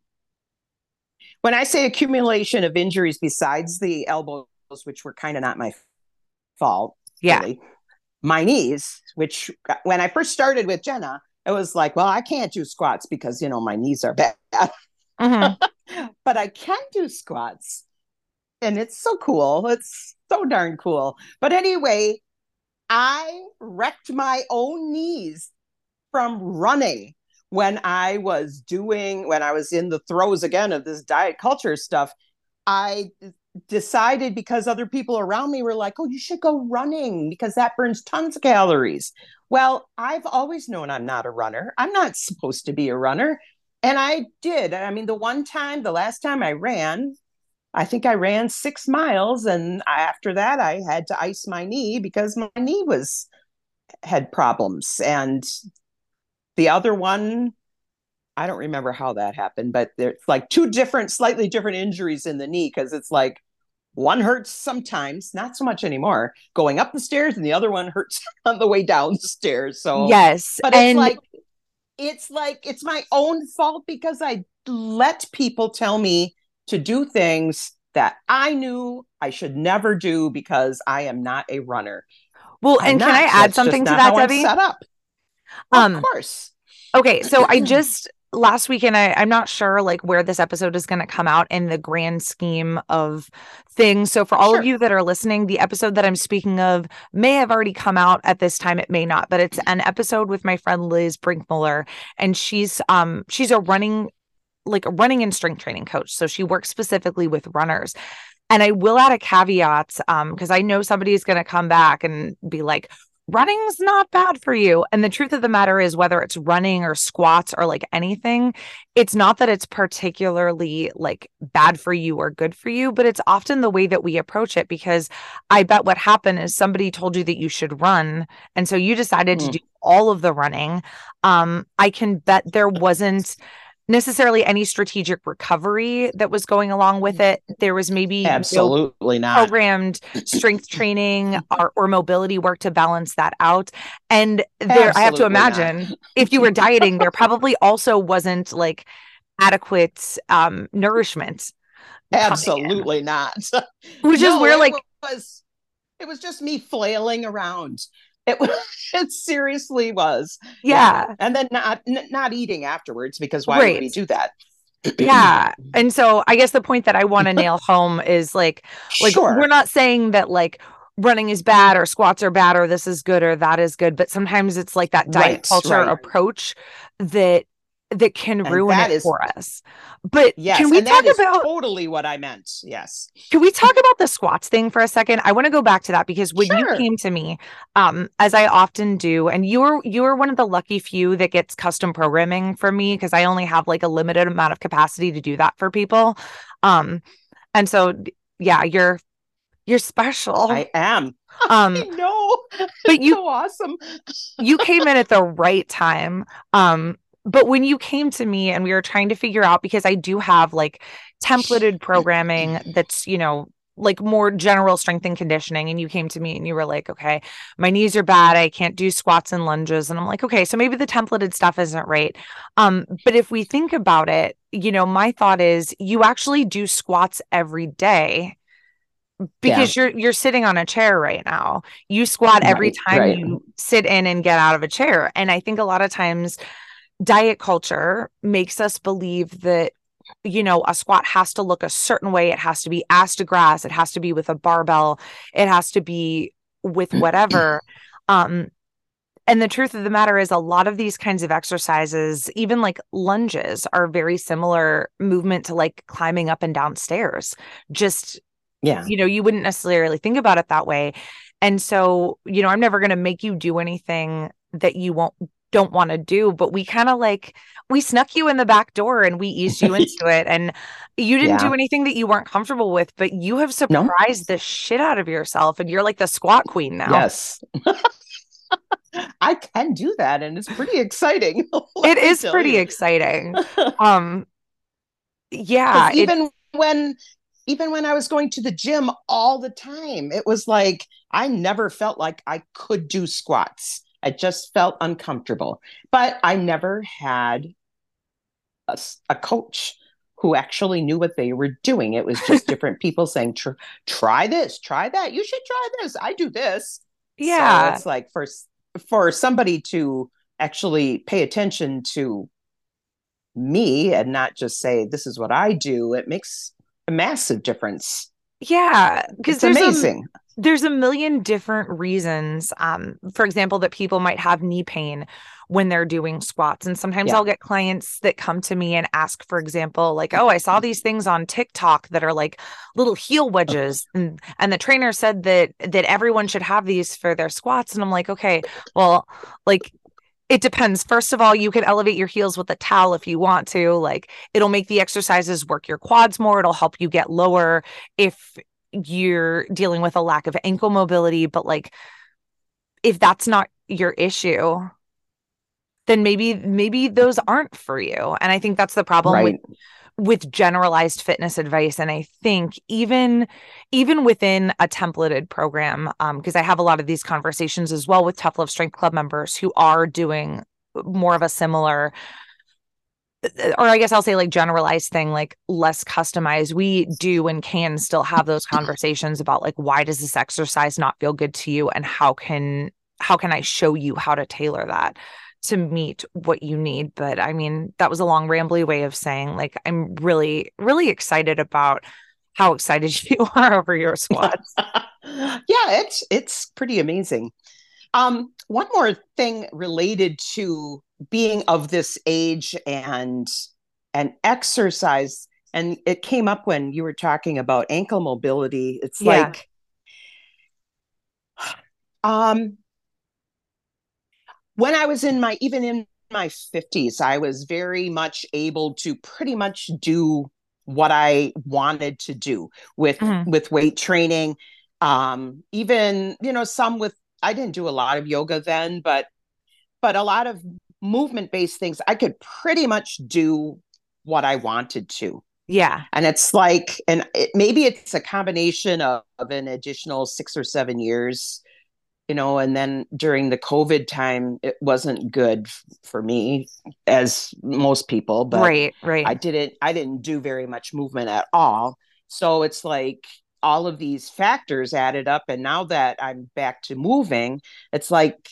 S2: when I say accumulation of injuries besides the elbows, which were kind of not my fault,
S1: Yeah.
S2: really, my knees, which when I first started with Jenna, it was like, well, I can't do squats because, you know, my knees are bad.
S1: Hmm.
S2: But I can do squats. and it's so cool. It's so darn cool. But anyway, I wrecked my own knees from running when I was doing, when I was in the throes again of this diet culture stuff. I decided because other people around me were like, oh, you should go running because that burns tons of calories. Well, I've always known I'm not a runner. I'm not supposed to be a runner. And I did. I mean, the one time, the last time I ran, I think I ran six miles. And after that, I had to ice my knee because my knee was had problems. And the other one, I don't remember how that happened, but there's like two different, slightly different injuries in the knee because it's like one hurts sometimes, not so much anymore, going up the stairs, and the other one hurts on the way down the stairs. So,
S1: Yes.
S2: but it's
S1: And
S2: like, it's like, it's my own fault because I let people tell me to do things that I knew I should never do because I am not a runner.
S1: well,
S2: I'm
S1: and can I
S2: not.
S1: add
S2: That's just
S1: something to
S2: not
S1: that,
S2: how I'm
S1: Debbie?
S2: set up. Of
S1: Um,
S2: course.
S1: okay, so I just last weekend, I, I'm not sure like where this episode is going to come out in the grand scheme of things. So for all of
S2: Sure.
S1: you that are listening, the episode that I'm speaking of may have already come out at this time. It may not, but it's an episode with my friend Liz Brinkmuller, and she's um she's a running like a running and strength training coach. So she works specifically with runners. And I will add a caveat um because I know somebody is going to come back and be like, running's not bad for you. And the truth of the matter is, whether it's running or squats or like anything, it's not that it's particularly like bad for you or good for you, but it's often the way that we approach it. Because I bet what happened is somebody told you that you should run, and so you decided to
S2: Mm.
S1: do all of the running. um I can bet there wasn't necessarily any strategic recovery that was going along with it. There was maybe no
S2: Absolutely not.
S1: programmed strength training or, or mobility work to balance that out. And there, I have to
S2: Absolutely not.
S1: imagine if you were dieting, there probably also wasn't like adequate um, nourishment coming in,
S2: Absolutely not.
S1: which is
S2: No,
S1: where
S2: it
S1: like,
S2: was it was just me flailing around. It was it seriously was. Yeah.
S1: yeah,
S2: And then not n- not eating afterwards because why would
S1: right.
S2: we do that?
S1: Yeah. And so I guess the point that I want to nail home is like, like we're
S2: Sure.
S1: not saying that like running is bad or squats are bad or this is good or that is good, but sometimes it's like that diet
S2: Right,
S1: culture
S2: right.
S1: approach that that can
S2: And
S1: ruin
S2: that
S1: it
S2: is
S1: for us. But can
S2: yes,
S1: we
S2: and
S1: talk
S2: that is
S1: about
S2: totally what I meant. Yes.
S1: can we talk about the squats thing for a second? I want to go back to that because when you
S2: Sure.
S1: came to me, um, as I often do, and you were you were one of the lucky few that gets custom programming from me because I only have like a limited amount of capacity to do that for people. Um, and so yeah, you're you're special.
S2: I am. I
S1: Um,
S2: know.
S1: but
S2: It's
S1: you
S2: so awesome.
S1: you came in at the right time. Um, but when you came to me and we were trying to figure out, because I do have like templated programming that's, you know, like more general strength and conditioning. And you came to me and you were like, okay, my knees are bad. I can't do squats and lunges. And I'm like, okay, so maybe the templated stuff isn't right. Um, but if we think about it, you know, my thought is you actually do squats every day
S2: Yeah.
S1: because you're you're sitting on a chair right now. You squat every
S2: Right,
S1: time
S2: right.
S1: you sit in and get out of a chair. And I think a lot of times diet culture makes us believe that, you know, a squat has to look a certain way. It has to be ass to grass. It has to be with a barbell. It has to be with whatever. Um, and the truth of the matter is, a lot of these kinds of exercises, even like lunges, are very similar movement to like climbing up and down stairs. Just,
S2: Yeah.
S1: you know, you wouldn't necessarily think about it that way. And so, you know, I'm never going to make you do anything that you won't don't want to do, but we kind of like we snuck you in the back door and we eased you into it, and you didn't
S2: Yeah.
S1: do anything that you weren't comfortable with, but you have
S2: No.
S1: surprised the shit out of yourself, and you're like the squat queen now.
S2: Yes. I can do that, and it's pretty exciting.
S1: It
S2: Let me
S1: is
S2: tell
S1: pretty
S2: you.
S1: exciting. Um,
S2: Because
S1: yeah, it
S2: even when even when I was going to the gym all the time, it was like I never felt like I could do squats. I just felt uncomfortable. But I never had a, a coach who actually knew what they were doing. It was just different people saying, try this, try that. You should try this. I do this. So
S1: yeah.
S2: it's like for for somebody to actually pay attention to me and not just say this is what I do, it makes a massive difference.
S1: Yeah, because
S2: It's
S1: there's a
S2: amazing.
S1: there's a million different reasons. Um, for example, that people might have knee pain when they're doing squats. And sometimes I'll
S2: Yeah.
S1: get clients that come to me and ask, for example, like, oh, I saw these things on TikTok that are like little heel wedges. And and the trainer said that that everyone should have these for their squats. And I'm like, okay, well, like it depends. First of all, you can elevate your heels with a towel if you want to. Like it'll make the exercises work your quads more. It'll help you get lower if you're dealing with a lack of ankle mobility. But like if that's not your issue, then maybe maybe those aren't for you. And I think that's the problem with
S2: Right.
S1: with generalized fitness advice. And I think even even within a templated program, um, because I have a lot of these conversations as well with Tough Love Strength Club members who are doing more of a similar, or I guess I'll say like generalized thing, like less customized. We do and can still have those conversations about like, why does this exercise not feel good to you? And how can how can I show you how to tailor that to meet what you need? But I mean, that was a long rambly way of saying like I'm really, really excited about how excited you are over your squats.
S2: Yeah, it's it's pretty amazing. Um, one more thing related to being of this age and and exercise, and it came up when you were talking about ankle mobility. It's
S1: Yeah.
S2: like um when I was in my even in my fifties, I was very much able to pretty much do what I wanted to do with
S1: Mhm.
S2: with weight training. Um, even, you know, some with I didn't do a lot of yoga then, but but a lot of movement based things I could pretty much do what I wanted to.
S1: Yeah.
S2: And it's like, and it, maybe it's a combination of, of an additional six or seven years, you know, and then during the COVID time, it wasn't good f- for me, as most people, but
S1: Right.
S2: I
S1: Right.
S2: didn't, I didn't do very much movement at all. So it's like all of these factors added up. And now that I'm back to moving, it's like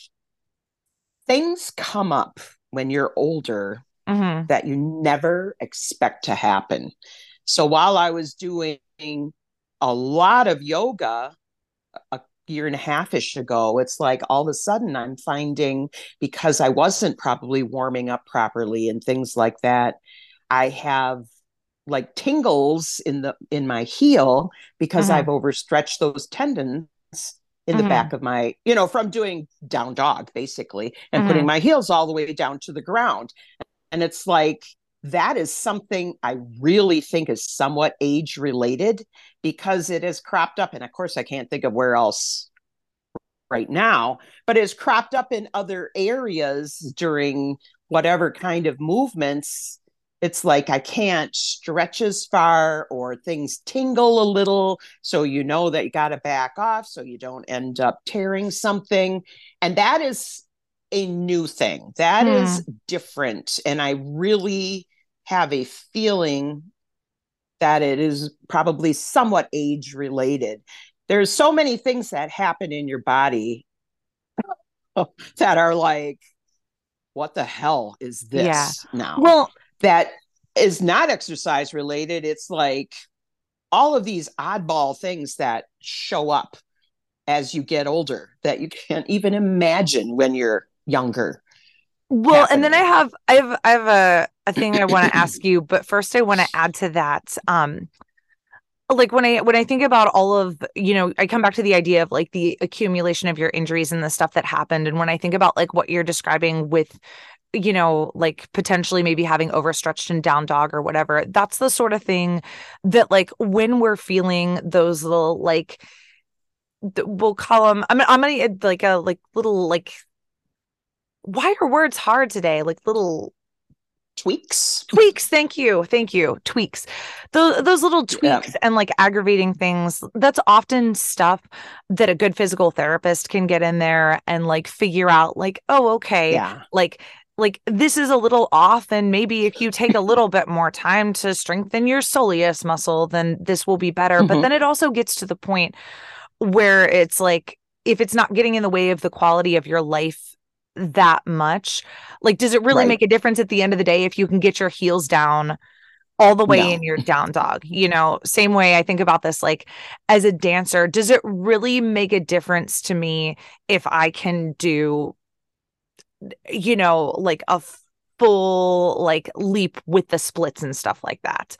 S2: things come up when you're older
S1: Hmm.
S2: that you never expect to happen. So while I was doing a lot of yoga a year and a half ish ago, it's like all of a sudden I'm finding, because I wasn't probably warming up properly and things like that, I have like tingles in the in my heel because I've
S1: Hmm.
S2: overstretched those tendons in the back
S1: Hmm.
S2: of my, you know, from doing down dog basically and putting
S1: Hmm.
S2: my heels all the way down to the ground. And it's like, that is something I really think is somewhat age related because it is cropped up. And of course, I can't think of where else right now, but it's cropped up in other areas during whatever kind of movements. It's like I can't stretch as far or things tingle a little. So you know that you got to back off so you don't end up tearing something. And that is a new thing. That is
S1: Hmm.
S2: different. And I really have a feeling that it is probably somewhat age related. There's so many things that happen in your body that are like, what the hell is
S1: Yeah.
S2: this now?
S1: Well,
S2: That is not exercise related. It's like all of these oddball things that show up as you get older that you can't even imagine when you're younger
S1: well, and then I
S2: happening.
S1: have I have I have a a thing I want to ask you, but first I want to add to that. Um, like when I when I think about all of, you know, I come back to the idea of like the accumulation of your injuries and the stuff that happened. And when I think about like what you're describing with, you know, like potentially maybe having overstretched and down dog or whatever, that's the sort of thing that like when we're feeling those little like th- we'll call them I'm I'm gonna like a like little like why are words hard today? Like little
S2: Tweaks.
S1: tweaks. Thank you. Thank you. Tweaks. Those those little
S2: Yeah.
S1: tweaks and like aggravating things, that's often stuff that a good physical therapist can get in there and like figure out like, oh, okay,
S2: Yeah.
S1: like like this is a little off and maybe if you take a little bit more time to strengthen your soleus muscle, then this will be better. But
S2: Mm-hmm.
S1: then it also gets to the point where it's like if it's not getting in the way of the quality of your life that much, like does it really
S2: Right.
S1: make a difference at the end of the day if you can get your heels down all the way in
S2: No.
S1: your down dog. You know, same way I think about this, like as a dancer, does it really make a difference to me if I can do, you know, like a full like leap with the splits and stuff like that?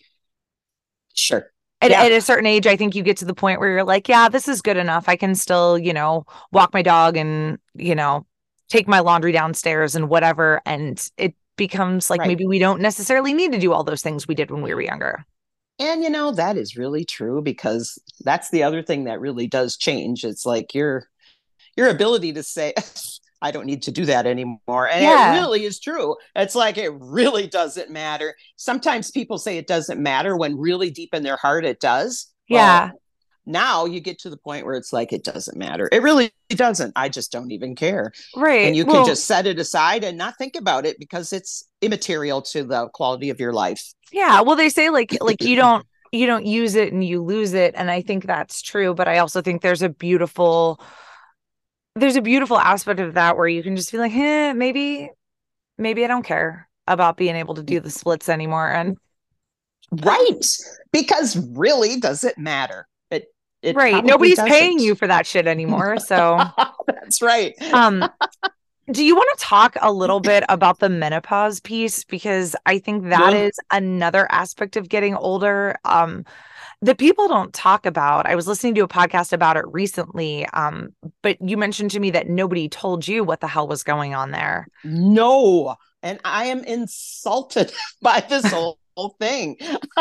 S2: Sure.
S1: At,
S2: Yeah.
S1: at a certain age, I think you get to the point where you're like, yeah, this is good enough. I can still, you know, walk my dog and, you know, take my laundry downstairs and whatever. And it becomes like
S2: Right.
S1: maybe we don't necessarily need to do all those things we did when we were younger.
S2: And you know, that is really true because that's the other thing that really does change. It's like your your ability to say, I don't need to do that anymore. And it
S1: Yeah.
S2: really is true. It's like it really doesn't matter. Sometimes people say it doesn't matter when really deep in their heart it does.
S1: Yeah.
S2: Well, now you get to the point where it's like it doesn't matter. It really doesn't. I just don't even care. And
S1: Right.
S2: you can
S1: Well,
S2: just set it aside and not think about it because it's immaterial to the quality of your life.
S1: yeah. Well, they say like like you don't you don't use it and you lose it. And I think that's true. But I also think there's a beautiful there's a beautiful aspect of that where you can just be like, eh, maybe, maybe I don't care about being able to do the splits anymore. And
S2: Right. Because really, does it matter? It it
S1: right,
S2: probably
S1: nobody's paying
S2: doesn't.
S1: you for that shit anymore. So,
S2: That's right.
S1: um, do you want to talk a little bit about the menopause piece? Because I think that
S2: Ugh.
S1: is another aspect of getting older. Um, that people don't talk about. I was listening to a podcast about it recently. Um, but you mentioned to me that nobody told you what the hell was going on there.
S2: No. And I am insulted by this whole, whole thing.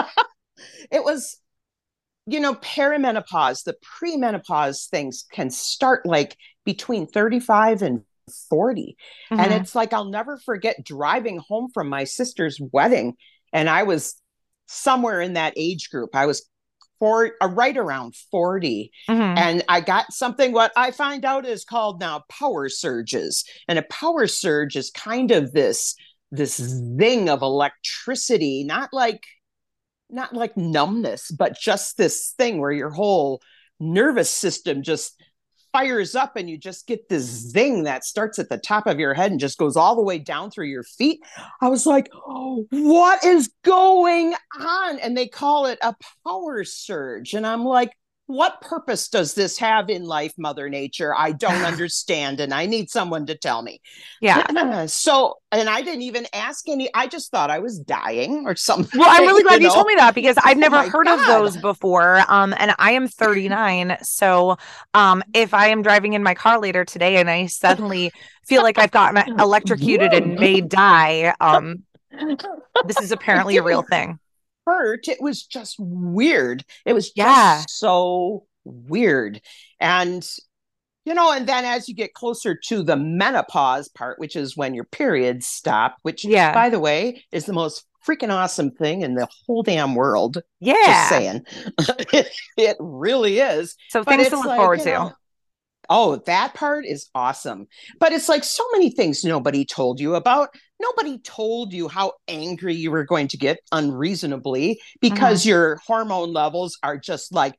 S2: It was, you know, perimenopause, the premenopause things can start like between thirty-five and forty. And
S1: Hmm.
S2: it's like, I'll never forget driving home from my sister's wedding. And I was somewhere in that age group. I was for uh, right around forty.
S1: Hmm.
S2: And I got something what I find out is called now power surges. And a power surge is kind of this this zing of electricity, not like not like numbness, but just this thing where your whole nervous system just fires up and you just get this zing that starts at the top of your head and just goes all the way down through your feet. I was like, oh, what is going on? And they call it a power surge. And I'm like, what purpose does this have in life, Mother Nature? I don't understand. And I need someone to tell me.
S1: Yeah.
S2: So, and I didn't even ask any, I just thought I was dying or something.
S1: Well, I'm really
S2: you
S1: glad you told
S2: know?
S1: me that because I've
S2: Oh
S1: never
S2: my
S1: heard of
S2: God.
S1: those before. Um, and I am thirty-nine. So, um, if I am driving in my car later today and I suddenly feel like I've gotten electrocuted and may die, um, this is
S2: It
S1: apparently a real
S2: didn't
S1: thing.
S2: hurt. It was just weird. It was
S1: Yeah.
S2: just so weird. And, you know, and then as you get closer to the menopause part, which is when your periods stop, which,
S1: Yeah.
S2: by the way, is the most freaking awesome thing in the whole damn world. Just
S1: Yeah.
S2: saying. it, it really is.
S1: So
S2: But
S1: things to
S2: it's
S1: look
S2: like,
S1: forward
S2: you
S1: to.
S2: know, oh, that part is awesome. But it's like so many things nobody told you about. Nobody told you how angry you were going to get unreasonably
S1: Hmm.
S2: because your hormone levels are just like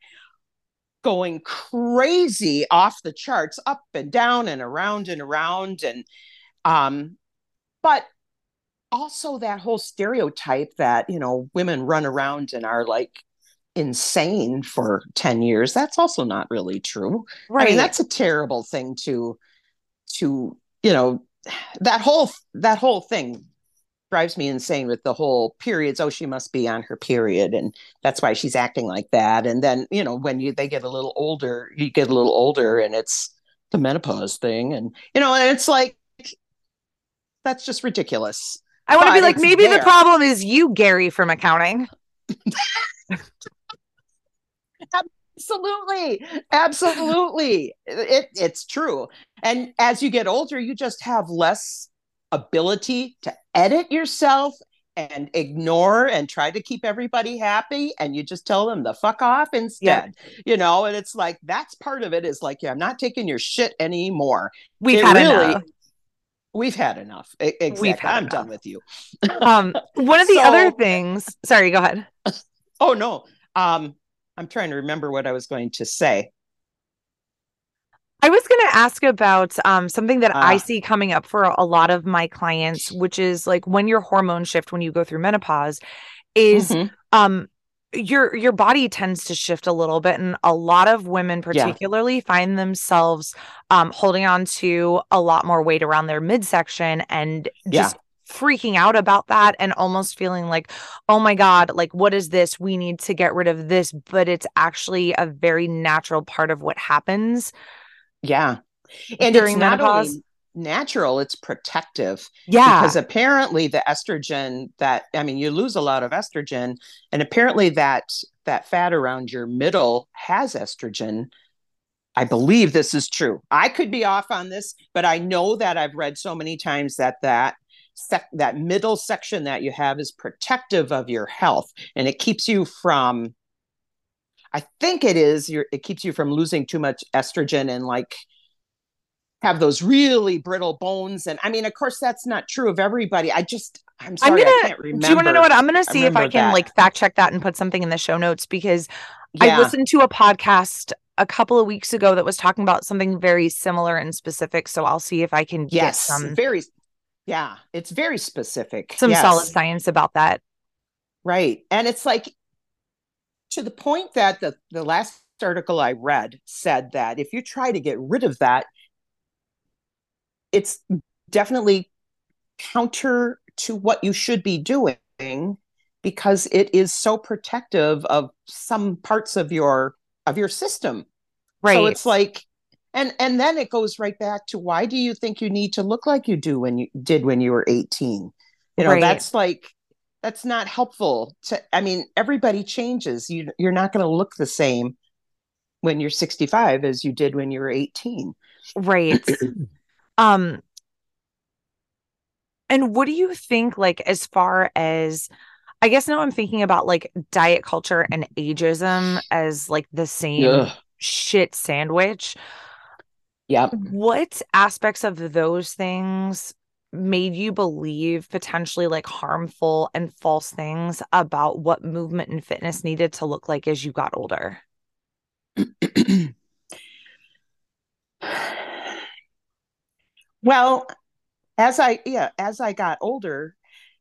S2: going crazy off the charts, up and down and around and around. And, um, but also that whole stereotype that, you know, women run around and are like insane for ten years. That's also not really true. I mean,
S1: Right.
S2: that's a terrible thing to to you know that whole that whole thing drives me insane with the whole periods. Oh, she must be on her period and that's why she's acting like that. And then, you know, when you they get a little older, you get a little older and it's the menopause thing. And you know, and it's like that's just ridiculous.
S1: I want to be
S2: But
S1: like,
S2: it's
S1: maybe the
S2: there.
S1: problem is you, Gary, from accounting.
S2: Absolutely. Absolutely. It, it's true. And as you get older, you just have less ability to edit yourself and ignore and try to keep everybody happy. And you just tell them to fuck off
S1: Yep.
S2: instead, you know? And it's like, that's part of it is like, yeah, I'm not taking your shit anymore.
S1: We've
S2: It
S1: had
S2: really,
S1: enough.
S2: we've had enough. E-
S1: We've
S2: exactly.
S1: had
S2: I'm done
S1: enough.
S2: with you.
S1: Um, one of the other
S2: So,
S1: things, sorry, go ahead.
S2: oh no. Um, I'm trying to remember what I was going to say.
S1: I was going to ask about um, something that I
S2: Uh,
S1: see coming up for a lot of my clients, which is like when your hormones shift when you go through menopause, is
S2: Hmm.
S1: um your your body tends to shift a little bit, and a lot of women
S2: Yeah.
S1: particularly find themselves um holding on to a lot more weight around their midsection and
S2: Yeah.
S1: just freaking out about that and almost feeling like, oh my God, like what is this? We need to get rid of this, but it's actually a very natural part of what happens
S2: Yeah. And it's
S1: during
S2: not
S1: menopause.
S2: only natural, it's protective because
S1: Yeah.
S2: apparently the estrogen that, I mean, you lose a lot of estrogen, and apparently that that fat around your middle has estrogen. I believe this is true. I could be off on this, but I know that I've read so many times that that sec- that middle section that you have is protective of your health, and it keeps you from, I think it is, your it keeps you from losing too much estrogen and like have those really brittle bones. And I mean, of course, that's not true of everybody. I just, I'm
S1: I'm
S2: sorry, I
S1: gonna,
S2: can't
S1: do you want to know
S2: remember.
S1: what? I'm gonna
S2: I
S1: see if I
S2: remember
S1: can
S2: that.
S1: like fact check that and put something in the show notes because I
S2: Yeah.
S1: listened to a podcast a couple of weeks ago that was talking about something very similar and specific. So I'll see if I can get
S2: Yes.
S1: some
S2: Very, yeah. It's very specific.
S1: some solid
S2: Yes.
S1: science about that.
S2: Right. And it's like to the point that the, the last article I read said that if you try to get rid of that, it's definitely counter to what you should be doing because it is so protective of some parts of your of your system. So
S1: Right.
S2: it's like, and and then it goes right back to why do you think you need to look like you do when you did when you were eighteen? You know,
S1: Right.
S2: that's like that's not helpful to, I mean, everybody changes. You you're not going to look the same when you're sixty-five as you did when you were eighteen.
S1: Right. Um, and what do you think, like, as far as I guess now I'm thinking about like diet culture and ageism as like the same
S2: Ugh.
S1: shit sandwich.
S2: Yeah.
S1: What aspects of those things made you believe potentially like harmful and false things about what movement and fitness needed to look like as you got older?
S2: Well, as I yeah, as I got older,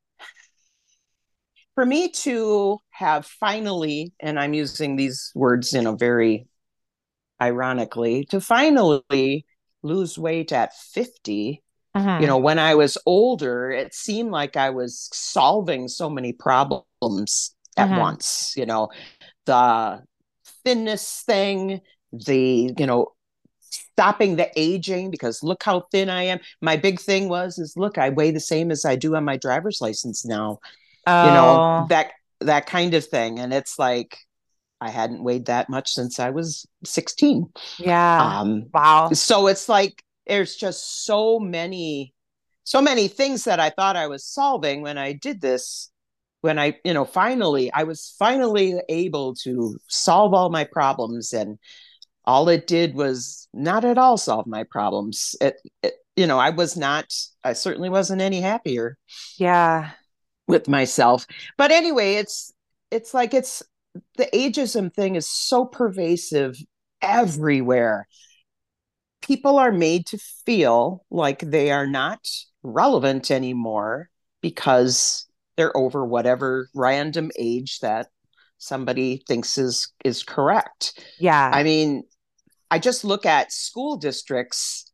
S2: for me to have finally, and I'm using these words in a very ironically, to finally lose weight at fifty, you
S1: Hmm.
S2: know, when I was older, it seemed like I was solving so many problems at
S1: Hmm.
S2: once, you know, the thinness thing, the, you know, stopping the aging because look how thin I am. My big thing was is look, I weigh the same as I do on my driver's license now, you know,
S1: Oh,
S2: that that kind of thing. And it's like I hadn't weighed that much since I was sixteen.
S1: yeah.
S2: Um,
S1: Wow.
S2: so it's like there's just so many, so many things that I thought I was solving when I did this. When I, you know, finally, I was finally able to solve all my problems, and all it did was not at all solve my problems. It, it you know, I was not, I certainly wasn't any happier
S1: Yeah.
S2: with myself. But anyway, it's, it's like it's the ageism thing is so pervasive everywhere. People are made to feel like they are not relevant anymore because they're over whatever random age that somebody thinks is is correct.
S1: Yeah.
S2: I mean, I just look at school districts.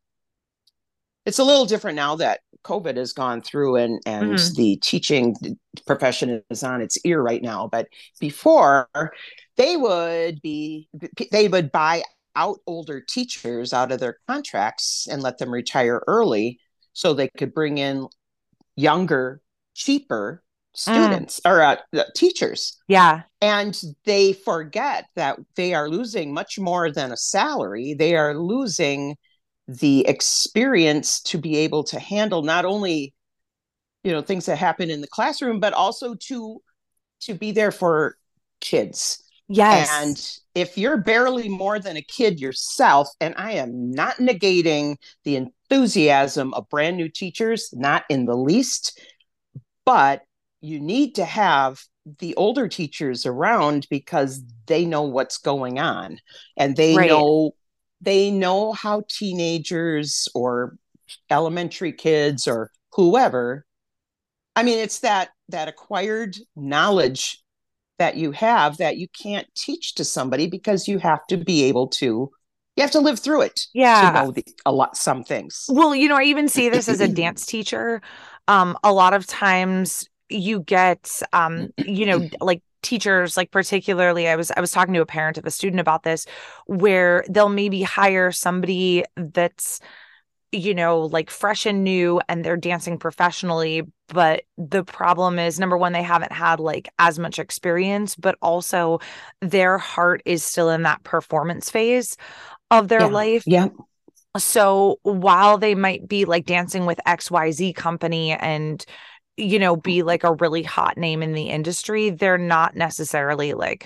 S2: It's a little different now that COVID has gone through and and
S1: Hmm.
S2: the teaching profession is on its ear right now. But before, they would be they would buy out older teachers out of their contracts and let them retire early so they could bring in younger, cheaper
S1: Mm.
S2: students or uh, teachers.
S1: Yeah.
S2: And they forget that they are losing much more than a salary. They are losing the experience to be able to handle not only, you know, things that happen in the classroom, but also to to be there for kids.
S1: Yes.
S2: And if you're barely more than a kid yourself, and I am not negating the enthusiasm of brand new teachers, not in the least, but you need to have the older teachers around because they know what's going on, and they
S1: Right.
S2: know they know how teenagers or elementary kids or whoever, I mean, it's that that acquired knowledge that you have that you can't teach to somebody because you have to be able to you have to live through it to
S1: Yeah.
S2: know the, a lot some things.
S1: Well, you know, I even see this as a dance teacher. Um, a lot of times you get, um, you know, like teachers, like particularly, I was I was talking to a parent of a student about this, where they'll maybe hire somebody that's, you know, like fresh and new and they're dancing professionally. But the problem is, number one, they haven't had like as much experience, but also their heart is still in that performance phase of their
S2: Yeah,
S1: life.
S2: yeah,
S1: So while they might be like dancing with X Y Z company and, you know, be like a really hot name in the industry, they're not necessarily like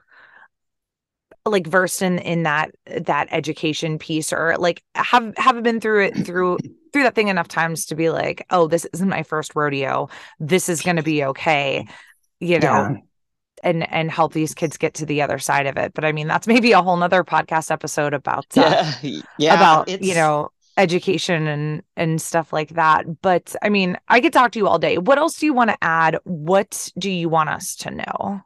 S1: like versed in in that that education piece, or like have haven't been through it through through that thing enough times to be like, oh, this isn't my first rodeo. This is going to be okay, you know,
S2: yeah,
S1: and and help these kids get to the other side of it. But I mean, that's maybe a whole nother podcast episode about uh,
S2: yeah, yeah.
S1: about, you
S2: It's
S1: know, education and and stuff like that. But I mean, I could talk to you all day. What else do you want to add? What do you want us to know?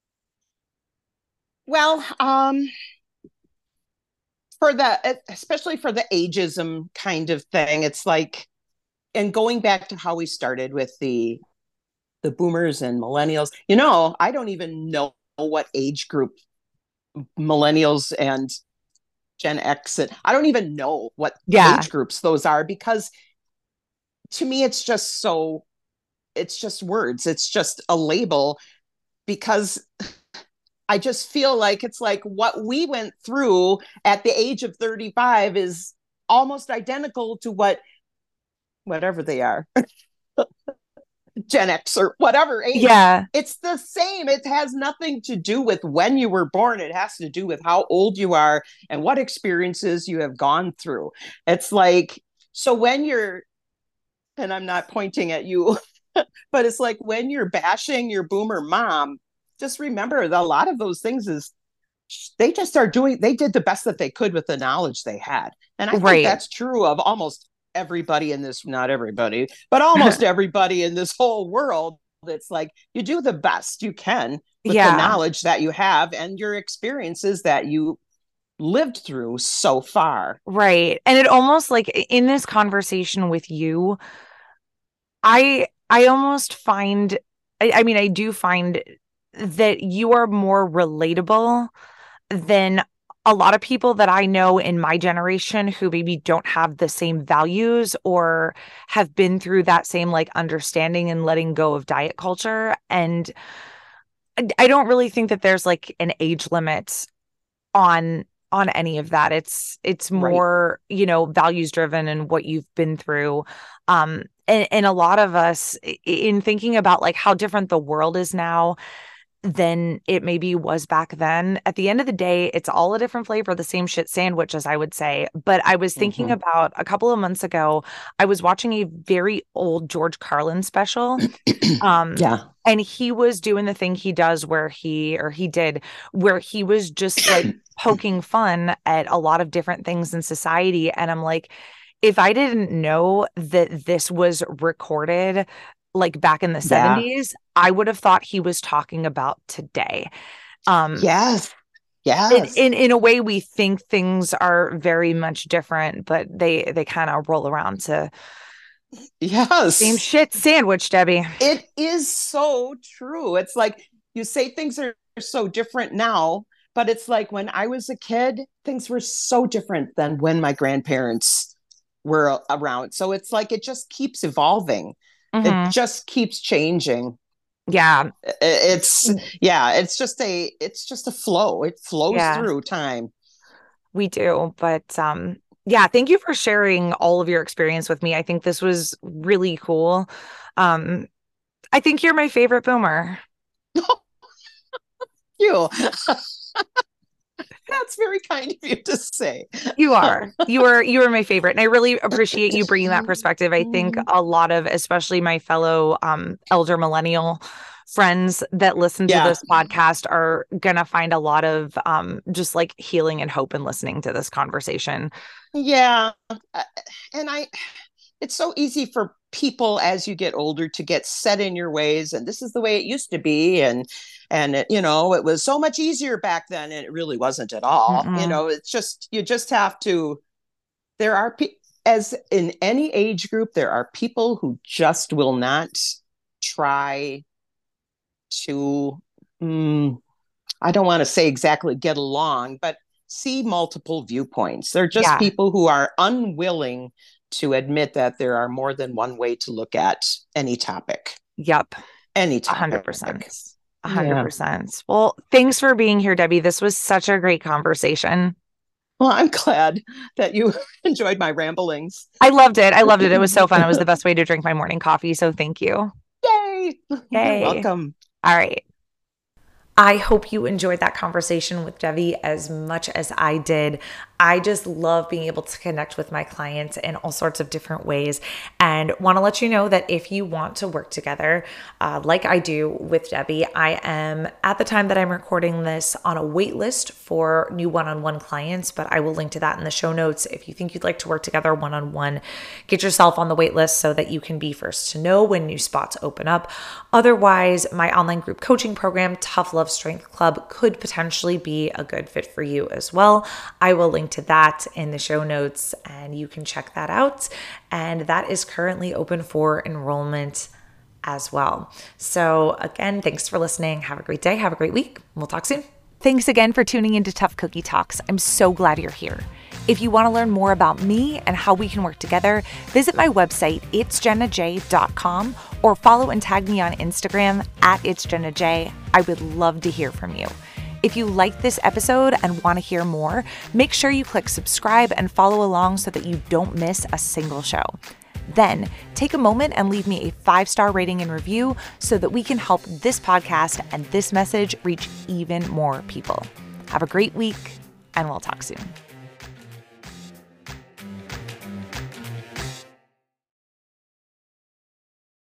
S2: well, um, for the especially for the ageism kind of thing. It's like, and going back to how we started with the the boomers and millennials. You know, I don't even know what age group millennials and Gen X, and I don't even know what
S1: Yeah,
S2: age groups those are because to me it's just so it's just words. It's just a label because I just feel like it's like what we went through at the age of thirty-five is almost identical to what whatever they are, Gen X or whatever age.
S1: yeah,
S2: It's the same. It has nothing to do with when you were born. It has to do with how old you are and what experiences you have gone through. It's like, so when you're, and I'm not pointing at you, but it's like when you're bashing your boomer mom, just remember that a lot of those things is they just are doing, they did the best that they could with the knowledge they had. And I think
S1: right.
S2: that's true of almost everybody in this, not everybody, but almost everybody in this whole world. It's like you do the best you can with the
S1: Yeah,
S2: knowledge that you have and your experiences that you lived through so far.
S1: right. And it almost like in this conversation with you, I I almost find I, I mean, I do find that you are more relatable than a lot of people that I know in my generation who maybe don't have the same values or have been through that same like understanding and letting go of diet culture. And I, I don't really think that there's like an age limit on on any of that. It's it's
S2: Right.
S1: more, you know, values driven and what you've been through. Um and, and a lot of us in thinking about like how different the world is now than it maybe was back then. At the end of the day, it's all a different flavor, the same shit sandwich, as I would say. But I was thinking
S2: Mm-hmm.
S1: about a couple of months ago, I was watching a very old George Carlin special. Um,
S2: Yeah.
S1: and he was doing the thing he does where he, or he did, where he was just like poking fun at a lot of different things in society. And I'm like, if I didn't know that this was recorded like back in the
S2: Yeah.
S1: seventies, I would have thought he was talking about today. Um,
S2: Yes.
S1: in,
S2: Yes.
S1: in in a way, we think things are very much different, but they they kind of roll around to same
S2: Yes.
S1: shit sandwich, Debbie.
S2: It is so true. It's like you say things are so different now, but it's like when I was a kid, things were so different than when my grandparents were around. So it's like it just keeps evolving. It
S1: Hmm.
S2: just keeps changing.
S1: Yeah,
S2: It's yeah, it's just a it's just a flow. It flows
S1: yeah,
S2: through time.
S1: we do. But um, yeah, thank you for sharing all of your experience with me. I think this was really cool. Um, I think you're my favorite boomer.
S2: You. That's very kind of you to say.
S1: You are. You are you are my favorite. And I really appreciate you bringing that perspective. I think a lot of, especially my fellow um, elder millennial friends that listen to
S2: Yeah.
S1: this podcast are gonna find a lot of um, just like healing and hope in listening to this conversation.
S2: Yeah. Uh, And I it's so easy for people as you get older to get set in your ways, and this is the way it used to be, and and it, you know, it was so much easier back then, and it really wasn't at all. You
S1: Mm-mm.
S2: know, it's just, you just have to, there are pe- as in any age group, there are people who just will not try to, mm, I don't want to say exactly get along, but see multiple viewpoints. They're just
S1: Yeah.
S2: people who are unwilling to admit that there are more than one way to look at any topic.
S1: Yep.
S2: Any
S1: A hundred
S2: topic.
S1: percent. A hundred
S2: Yeah.
S1: percent. Well, thanks for being here, Debbie. This was such a great conversation.
S2: Well, I'm glad that you enjoyed my ramblings.
S1: I loved it. I loved it. It was so fun. It was the best way to drink my morning coffee. So thank you.
S2: Yay! You're
S1: Yay.
S2: welcome.
S1: All right. I hope you enjoyed that conversation with Debbie as much as I did. I just love being able to connect with my clients in all sorts of different ways, and want to let you know that if you want to work together, uh, like I do with Debbie, I am, at the time that I'm recording this, on a wait list for new one-on-one clients, but I will link to that in the show notes. If you think you'd like to work together one-on-one, get yourself on the wait list so that you can be first to know when new spots open up. Otherwise, my online group coaching program, Tough Love Strength Club, could potentially be a good fit for you as well. I will link to that in the show notes, and you can check that out. And that is currently open for enrollment as well. So again, thanks for listening. Have a great day. Have a great week. We'll talk soon. Thanks again for tuning into Tough Cookie Talks. I'm so glad you're here. If you want to learn more about me and how we can work together, visit my website, its jenna j dot com, or follow and tag me on Instagram at its jenna j. I would love to hear from you. If you liked this episode and want to hear more, make sure you click subscribe and follow along so that you don't miss a single show. Then take a moment and leave me a five-star rating and review so that we can help this podcast and this message reach even more people. Have a great week, and we'll talk soon.